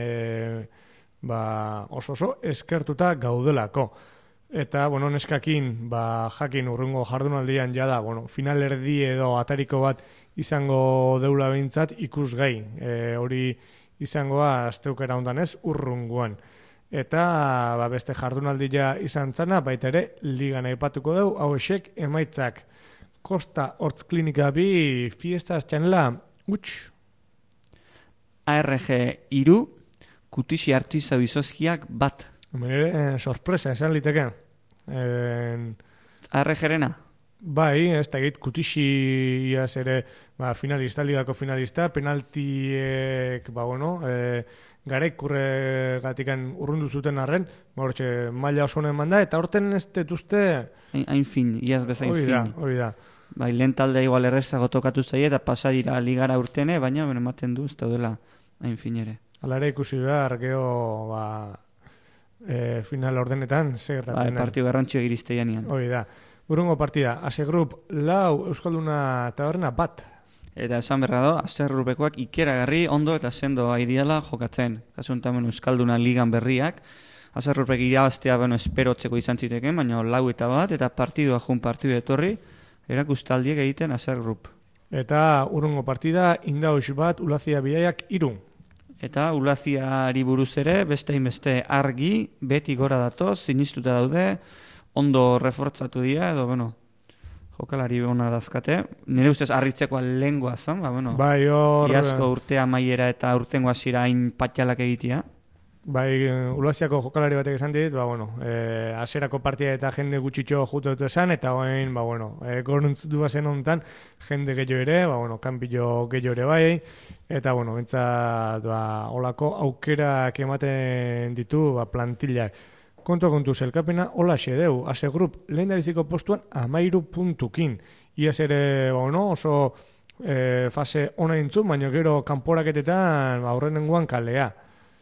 oso eskertuta gaudelako. Eta, neskakin, jakin urrungo jardunaldian jada, finalerdi edo atariko bat izango deula behintzat ikusgai. Hori izangoa asteukera hondan ez, urrunguan. Eta, beste jardunaldia izan zana, baita ere, ligan aipatuko dugu, hau esek emaitzak Kosta Hortz Klinika 2, Fiestas Txanela, utx. ARG 3, Kutixi Artizau Izozkiak 1. Sorpresa, esan liteke. ARG-rena? Bai, ez da egit, Kutixi iaz ere finalista, ligako finalista, penaltiek, Garaikurre gatikan urrundu zuten arren, maila oso honen manda, eta horten ez detuzte... Hain fin, iaz bezain fin. Hori da. Bai, lehen talde igual errezago tokatu zaie, eta pasadira ligara urtene, baina ematen du, ez da duela hain fin ere. Hala ere ikusi behar, geho, final ordenetan, segertatzen den. Partiu garrantzio egiriste janean. Hori da. Urrungo partida, Asegrup, lau Euskalduna taberna bat. Eta esan berra do, Aserrupekoak ikeragarri ondo eta sendo aidiala jokatzen. Kasuntan Euskalduna ligan berriak. Aserrupek irabaztea esperotzeko izan ziteken, baina lau eta bat, eta partidua jun partidu etorri, erakustaldiek egiten Aserrup. Eta urrungo partida, Indaus bat, Ulazia bidaiak 3. Eta Ulaziari buruz ere, beste inbeste argi, beti gora datoz, sinistuta daude, ondo refortzatu dira, edo, jokalari ona dazkate. Nire ustez harritzekoa lehengoa zen, bai, iazko urtea maiera eta urtengo hasiera hain patxalak egitea. Bai, Ulaziako jokalari batek esan dit, hasierako partida eta jende gutxitxo jutu dut esan, eta goruntz du bazen honetan, jende gehiago ere, kanpillo gehiago ere bai, eta, bentsat, olako aukerak ematen ditu, plantillak. Kontu zelkapena, hola xedeu, Asegrup lehen biziko postuan 13 puntukin. Iaz ere, oso fase ona intzun, baina gero kanporaketetan aurrenengoan kalea.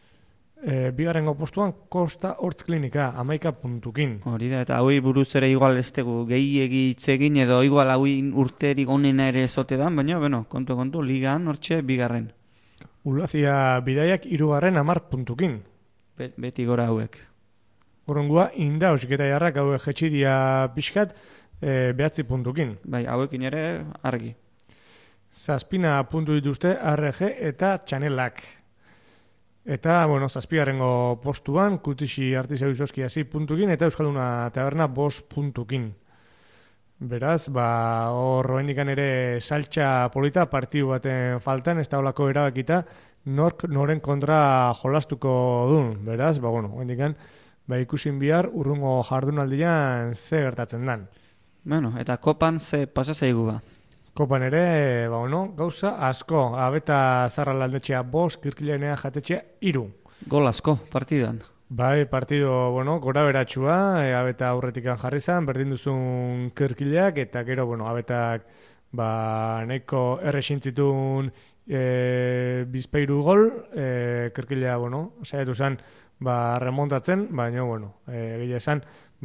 Bigarrengo postuan Kosta Hortz Klinika, 11 puntukin. Hori da, eta hoi buruz ere igual ez tegu gehiegi itzegin edo igual hoi urterik onena ere ezote dan, baina, kontu, ligan hortxe bigarren. Ulazia bidaiak 3. 10 puntukin. Beti gora hauek. Horrengua, Indaus geta jarrak hauek jetxidia pixkat 9 puntukin. Bai, hauekin ere argi. Zazpina puntu dituzte RG eta Txanelak. Eta, zazpigarrengo postuan, Kutixi Artizeu Izoski 6 puntukin, eta Euskalduna taberna 5 puntukin. Beraz, hor hendikan ere saltxa polita partidu baten faltan, ez da holako erabakita, noren kontra jolastuko duen. Beraz, hendikan, ikusin bihar urrungo jardunaldian ze gertatzen dan. Eta kopan ze pasa zaigu ba? Kopan ere, gauza asko. Abeta Zarra Landetxea 5, Kirkilenea Jatetxea 3. Gol asko, partidan. Bai, partido, gora beratxua, Abeta aurretikan jarri zan, berdin duzun Kirkileak, eta gero, Abetak nahiko erresintzitun bizpeiru gol, Kirkilea, saiatu zen, remontatzen, baina, egia esan,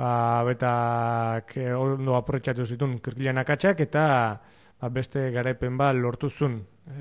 Abetak ondo aprotxatu zitun Kirkilean akatsak, eta beste garaipen lortu zuen,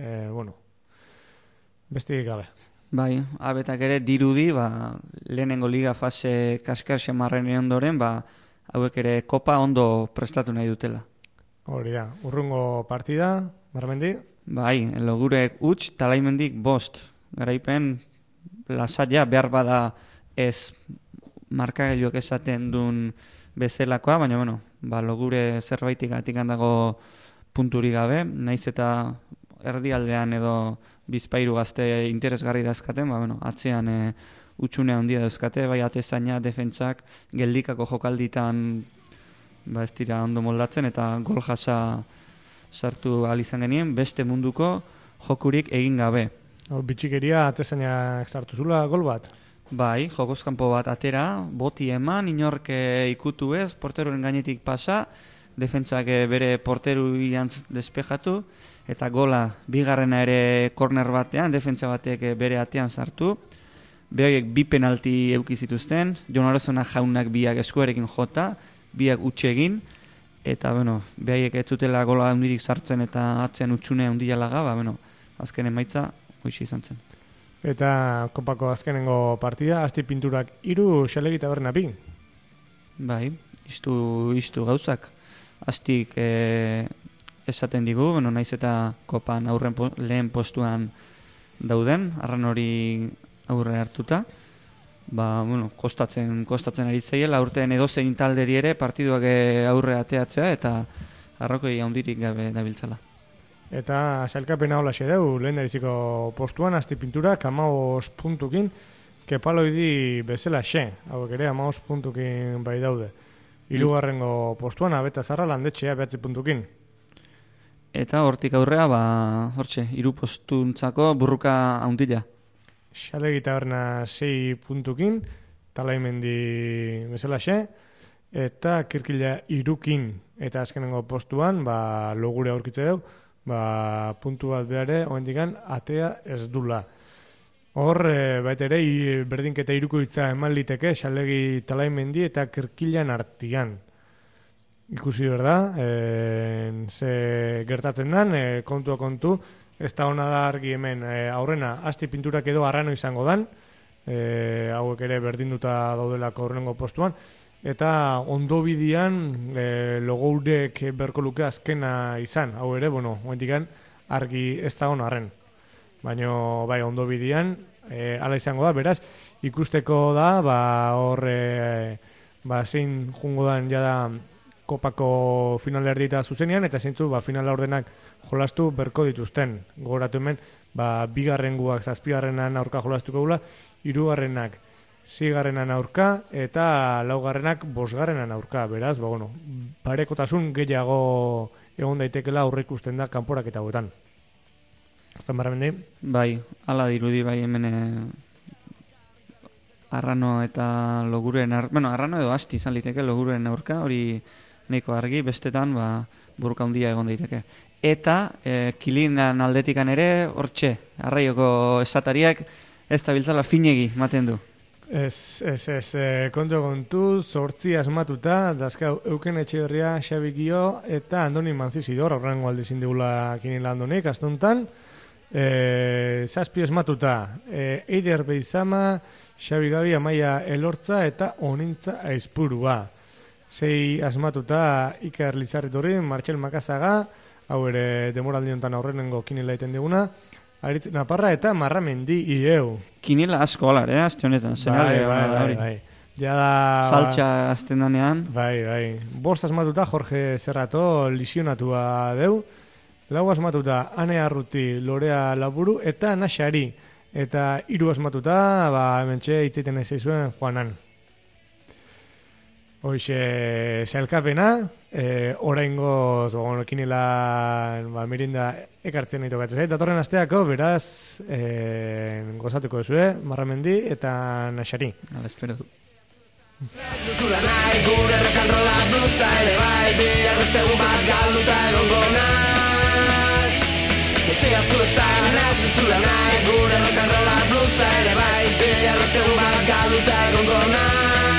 beste gabe. Bai, Abetak ere dirudi, lehenengo liga fase kaskar xamarren ondoren, hauek ere kopa ondo prestatu nahi dutela. Hori da, urrungo partida, Marmendi? Bai, Logurek huts, Talaimendik 5. Garaipen, lasaia behar bada ez markagailuak esaten duen bezalakoa, baina, Logure zerbaitik atikan dago punturi gabe, naiz eta erdialdean edo bizpairu gazte interesgarri dazkaten, atzean utxunea handia dauzkate, bai atezaina, defentsak, geldikako jokalditan ez dira ondo moldatzen, eta gol jasa sartu izan genien, beste munduko jokurik egin gabe. Bitxikeria atezainak sartu zula gol bat? Bai, jokozkanpo bat atera, boti eman, inork ikutu ez, porteroren gainetik pasa, defentsak bere porteru irantz despejatu, eta gola bigarrena ere korner batean, defentsa batek bere atean sartu. Behaiek 2 penalti eukizituzten, Jon Arozona jaunak biak eskuarekin jota, biak utxe egin, eta behaiek ez zutela gola handirik sartzen eta atzen utxune handia laga, azken emaitza hoixe izan zen. Eta kopako azkenengo partida, Asti Pinturak 3, Xalegi Taberna 2. Bai, iztu gauzak. Astik esaten digu, naiz eta kopan lehen postuan dauden, arran hori aurre hartuta. Kostatzen ari zeiela, aurten edozein talderi ere partiduak aurre ateatzea eta arrokoi handirik gabe dabiltzala. Eta sailkapena hola xedeu, lehen daiziko postuan, Asti Pinturak 15 puntukin, kepaloidi bezala xe, hauek ere 15 puntukin bai daude. Hirugarrengo postuan Abeta Zarra Landetxea 9 puntukin. Eta hortik aurrea, hortxe, 3 postuntzako burruka haundila. Xalegi Taberna 6 puntukin, Talaimendi bezalaxe, eta Kirkila 3kin, eta azkenengo postuan, Logure aurkitze dugu, puntu bat behare, oendikan, atea ez dula. Hor, baita ere, berdinketa 3 eman liteke, Xalegi Talaimendi eta Kirkilan artian. Ikusi berda, ze gertatzen den, kontua kontu, ez da hona da argi hemen aurrena, asti pinturak edo Arrano izango dan, hauek ere berdinduta daudelako horrengo postuan, eta ondobidian Logourek berko luke azkena izan, hau ere, oendikan argi ez da hona arren. Baina, ondobidian, ala izango da, beraz, ikusteko da, hor, zein jungo dan jada kopako finalerdita zuzenean, eta zeintzu finala ordenak jolastu berko dituzten. Gogoratu hemen, bigarrenguak zazpigarrenan aurka jolastuko gula, 3garrenak 6garrenan aurka, eta 4garrenak 5garrenan aurka. Beraz, parekotasun gehiago egon daitekela aurre ikusten da kanporak eta hauetan. Aztan Marramendi? Bai, ala dirudi hemen Arrano eta Loguren, Arrano edo asti izan liteke Loguren aurka, hori nahiko argi, bestetan burruka handia egon daiteke. Eta Kilinan aldetikan ere, hortxe, Arraioko esatariak ez da biltzala finegi maten du. Ez, kontu, 8 asmatuta, dazkau Euken Etxeberria, Xabi Gio eta Andoni Manzizidor, horrengo aldizin digula Kinila Andonik, astontan. 7 asmatuta, Eider Beizama, Xabi Gabi, Amaia Elortza eta Onintza Aizpurua. 6 asmatuta Iker Lizarritorri, Martxel Makazaga, hau ere demoraldi honetan aurrenengo kinela iten diguna, Aritz Naparra eta Marramendi Ieu. Kinela asko alare, azte honetan, bai. Saltxa azten danean. Bai. 5 asmatuta Jorge Serrato lisionatua deu, 4 asmatuta Ane Arruti, Lorea Laburu eta Naxari. Eta 3 asmatuta, hementxe itzaiten ez zuen Juanan. Hoxe, zailkapena, oraingoz, kinela mirinda ekartzen nahi tokatzen zait. Datorren asteako, beraz, gozatuko duzue, Marramendi eta Naxari. Hala, espero du. Zuzula nahi, gure rock'n'rolla bluesa ere bai, bihar beste egun bat galduta egongo naz. Etzia zure zan, ez duzula nahi, gure rock'n'rolla bluesa ere bai, bihar beste egun bat galduta egongo naz.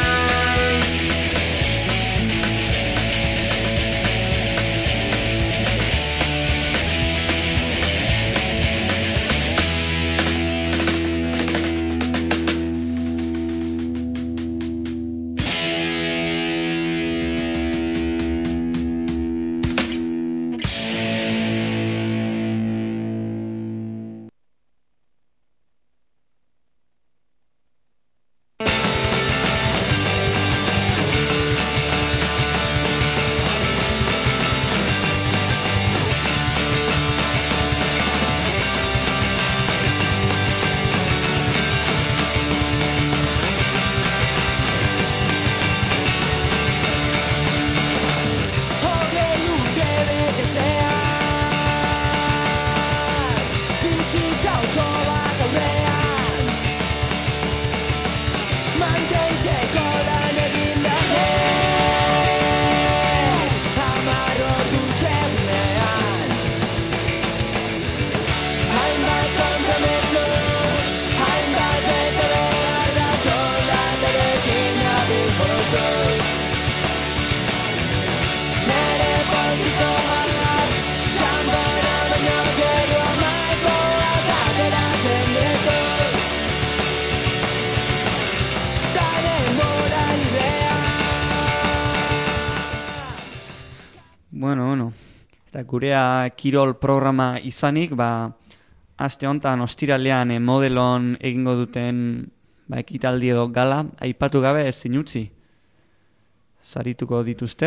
Bueno. Eta gurea kirol programa izanik, aste honetan ostiralean modelon egingo duten ekitaldi edo gala, aipatu gabe ezin utzi. Sarituko dituzte,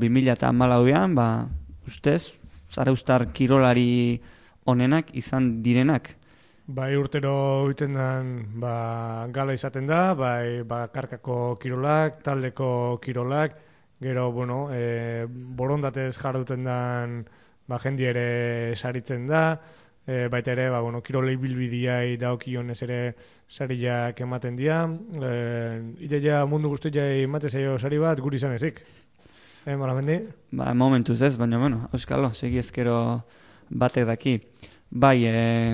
2014an, ustez, zarauztar kirolari onenak izan direnak. Urtero egiten den gala izaten da, karkako kirolak, taldeko kirolak, Gero, bueno, borondatez jarduten dan jendi ere saritzen da, baita ere, bueno, kirolei bilbidiai daokionez ere sariak ematen dira. Iraia mundu guztia emate zaio sari bat guri izan ezik. Malamendi? Momentuz ez, baina, bueno, euskalo, segi ezkero batek daki. Bai,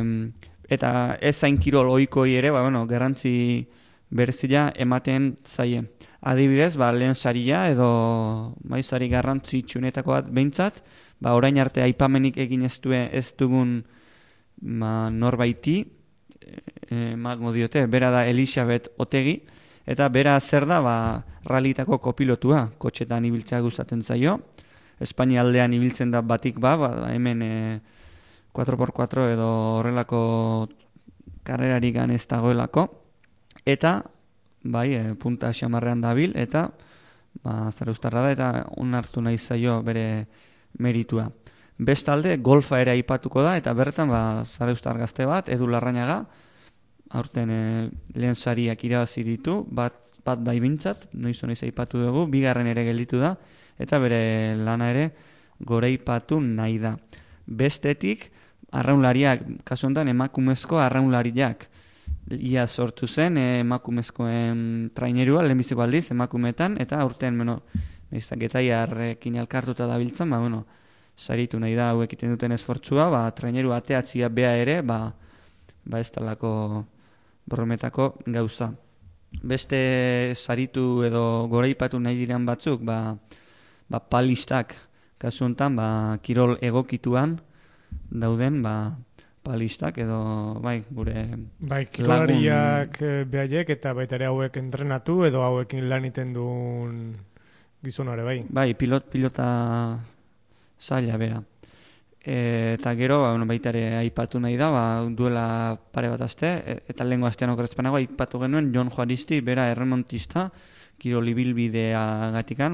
eta ez zain kirol ohikoi ere, bueno, garrantzi berezia ematen zaie. Adibidez, lehen saria edo sari garrantzitsuenetako bat behintzat, orain arte aipamenik egin ez dugun norbaiti, emango diote, bera da Elisabet Otegi, eta bera zer da, ralitako kopilotua, kotxetan ibiltzea gustatzen zaio, Espainia aldean ibiltzen da batik hemen 4x4 edo horrelako karrerarik ez dagoelako, eta punta xamarrean dabil, eta zarauztarra da, eta onartu nahi zaio bere meritua. Bestalde, golfa ere aipatuko da, eta bertan zarauztar gazte bat, Edu Larrañaga, aurten lehen sariak irabazi ditu, bat bai bintzat, noiz aipatu dugu, bigarren ere gelditu da, eta bere lana ere goreipatu nahi da. Bestetik, arraunlariak, kasu honetan emakumezko arraunlariak, ia sortu zen emakumezkoen trainerua, lehenbiziko aldiz, emakumetan, eta aurten, getaiarrekin elkartuta dabiltzan, saritu nahi da hauek egiten duten esfortzua, traineru ateatzia bea ere, ez talako borrometako gauza. Beste saritu edo goreipatu nahi diren batzuk, palistak, kasu honetan, kirol egokituan dauden, palistak edo, gure kirolariak behaiek eta baita ere hauek entrenatu edo hauekin lan iten duen gizonare, pilota zaila bera. Eta gero, baita ere aipatu nahi da, duela pare bat aste, eta lehengo astean okerrezpanago aipatu genuen Jon Juaristi, bera erremontista, kirolibilbidea gatikan,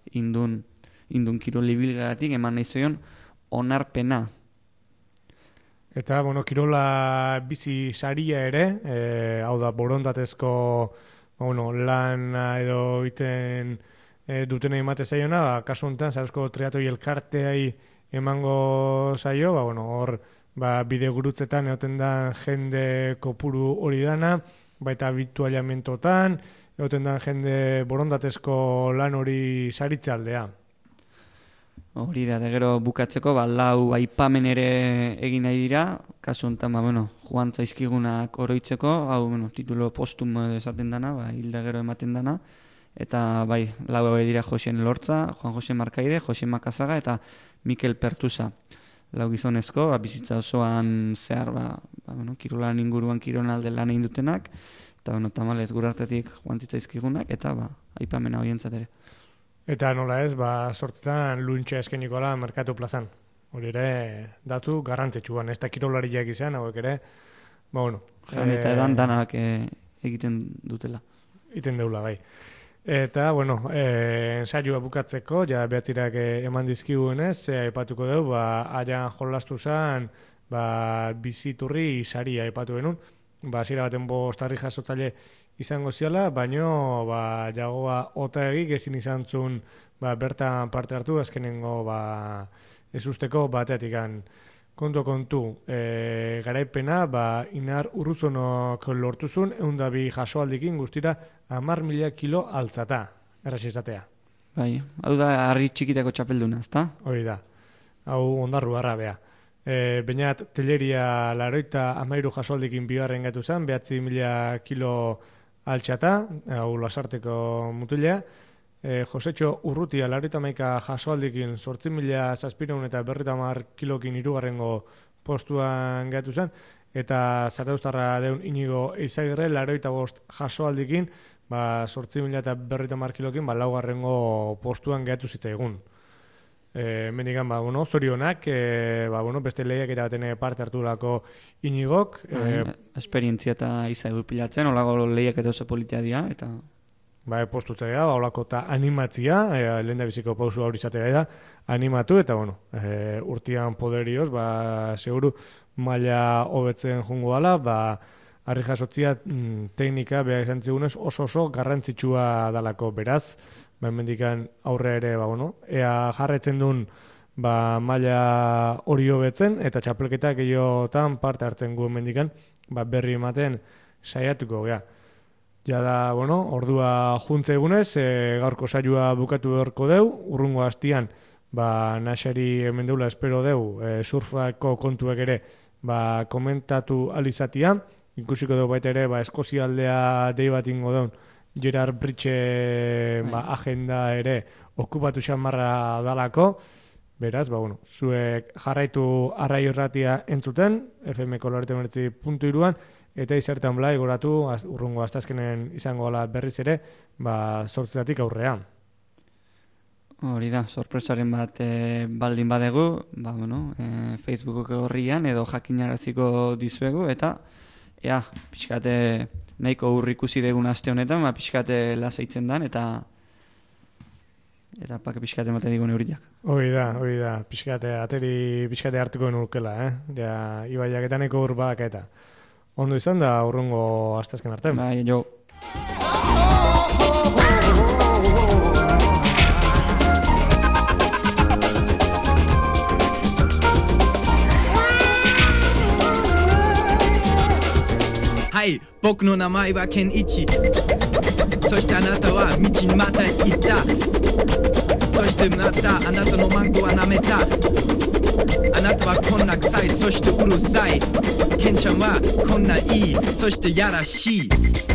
indun kirolibilgatik eman nahi zoion onarpena. Eta, kirola bizi saria ere, hau da, borondatezko lana edo iten dutena emate zaiona, kasu honetan, zarauzko triatoi elkarteai emango zaio, hor, bide gurutzetan egoten da jende kopuru hori dana, baita habituallamentotan, egoten da jende borondatezko lan hori saritze aldea. Hori da, gero bukatzeko, lau aipamen ere egin nahi dira, kasu honetan, joan zaizkigunak oroitzeko, hau, titulo postum esaten dana, hilda gero ematen dana, eta lau hau dira Joseen Lortza, Juan Jose Markaide, Jose Makazaga eta Mikel Pertusa. Lau gizonezko, bizitza osoan zehar, kirolan inguruan kironalde lan egin dutenak, eta tamalez gure artetik joan zitzaizkigunak, eta aipamena horientzat ere. Eta nola ez, sortzetan luntxe eskenikola merkatu plazan. Hori ere, datu garrantzitsuan, ez da kirolariak izan, hauek ere, eta edan danak egiten dutela. Egiten deula, bai. Eta, ensaioa bukatzeko, behatzirak eman dizkiguenez, aipatuko dugu, aian jolastu zen, biziturri saria aipatu genuen, zira baten 5 harri jasotzaile izango ziala, baino jagoa Otegi ezin izan zuen bertan parte hartu, azkenengo ez usteko bateatik kontu garaipena Inar Urruzunok lortu zuen 102 jasoaldikin guztira 10.000 kilo altzata, errasizatea. Hau da harri txikiteko txapelduna, ezta? Hori da, hau ondarru harra bea. Bainat Telleria 93 jasoaldikin bigarren gatu zen, 9.000 kilo altxata, hau lasarteko mutilea. Josetxo Urrutia 91 jasoaldikin 8.700 eta 50 kilokin hirugarrengo postuan gatu zen, eta zarauztarra deun Inigo Eizagirre 85 jasoaldikin 8.000 eta 50 kilokin laugarrengo postuan gatu zitzaigun. Mendikan, zorionak, beste lehiak eta baten parte hartulako Inigok. Esperientzia eta izagu pilatzen, olago lehiak eta oso politia dira, eta... postutzea, olako eta animatzia, lehen da biziko pausu hori izatea da, animatu, eta urtian poderioz, seguru maila hobetzen jungo dala, harri jasotzia teknika behar izan zigunez oso garrantzitsua dalako, beraz, hemendikan aurre ere, ea jarretzen duen maila hori hobetzen, eta txapelketak gehiotan parte hartzen gu hemendikan, berri ematen saiatuko gea. Ja da, ordua juntze egunez, gaurko saioa bukatu beharko deu, urrungo hastian, Naxari hemen deula espero deu, surfako kontuak ere, komentatu alizatia, ikusiko dugu baita ere, Eskozia aldea dei bat ingo deun, Gerard Bridge agenda ere okupatu xamarra dalako, beraz, zuek jarraitu Arraio Irratia entzuten, FM-ko loretemertzi.iruan, eta izertan blai goratu urrungo astazkenen izango gala berriz ere, 8 aurrean. Hori da, sorpresaren bat baldin badegu, Facebookoko horrian edo jakinaraziko dizuegu, eta pixkate nahiko ikusi degun aste honetan, pixkate lasaitzen dan, eta pake pixkate ematen digun euriak. Hori da, pixkate hartuko nurkela, ibaiak eta nahiko urbadak eta. Ondo izan da urrungo astazken artean. Bai, jo. Hai, boku no namae wa Kenichi. そしてあなたは道にまた行った。そしてまたあなたのマンゴは舐めた。あなたはこんな臭い、そしてうるさい。ケンちゃんはこんないい、そしてやらしい。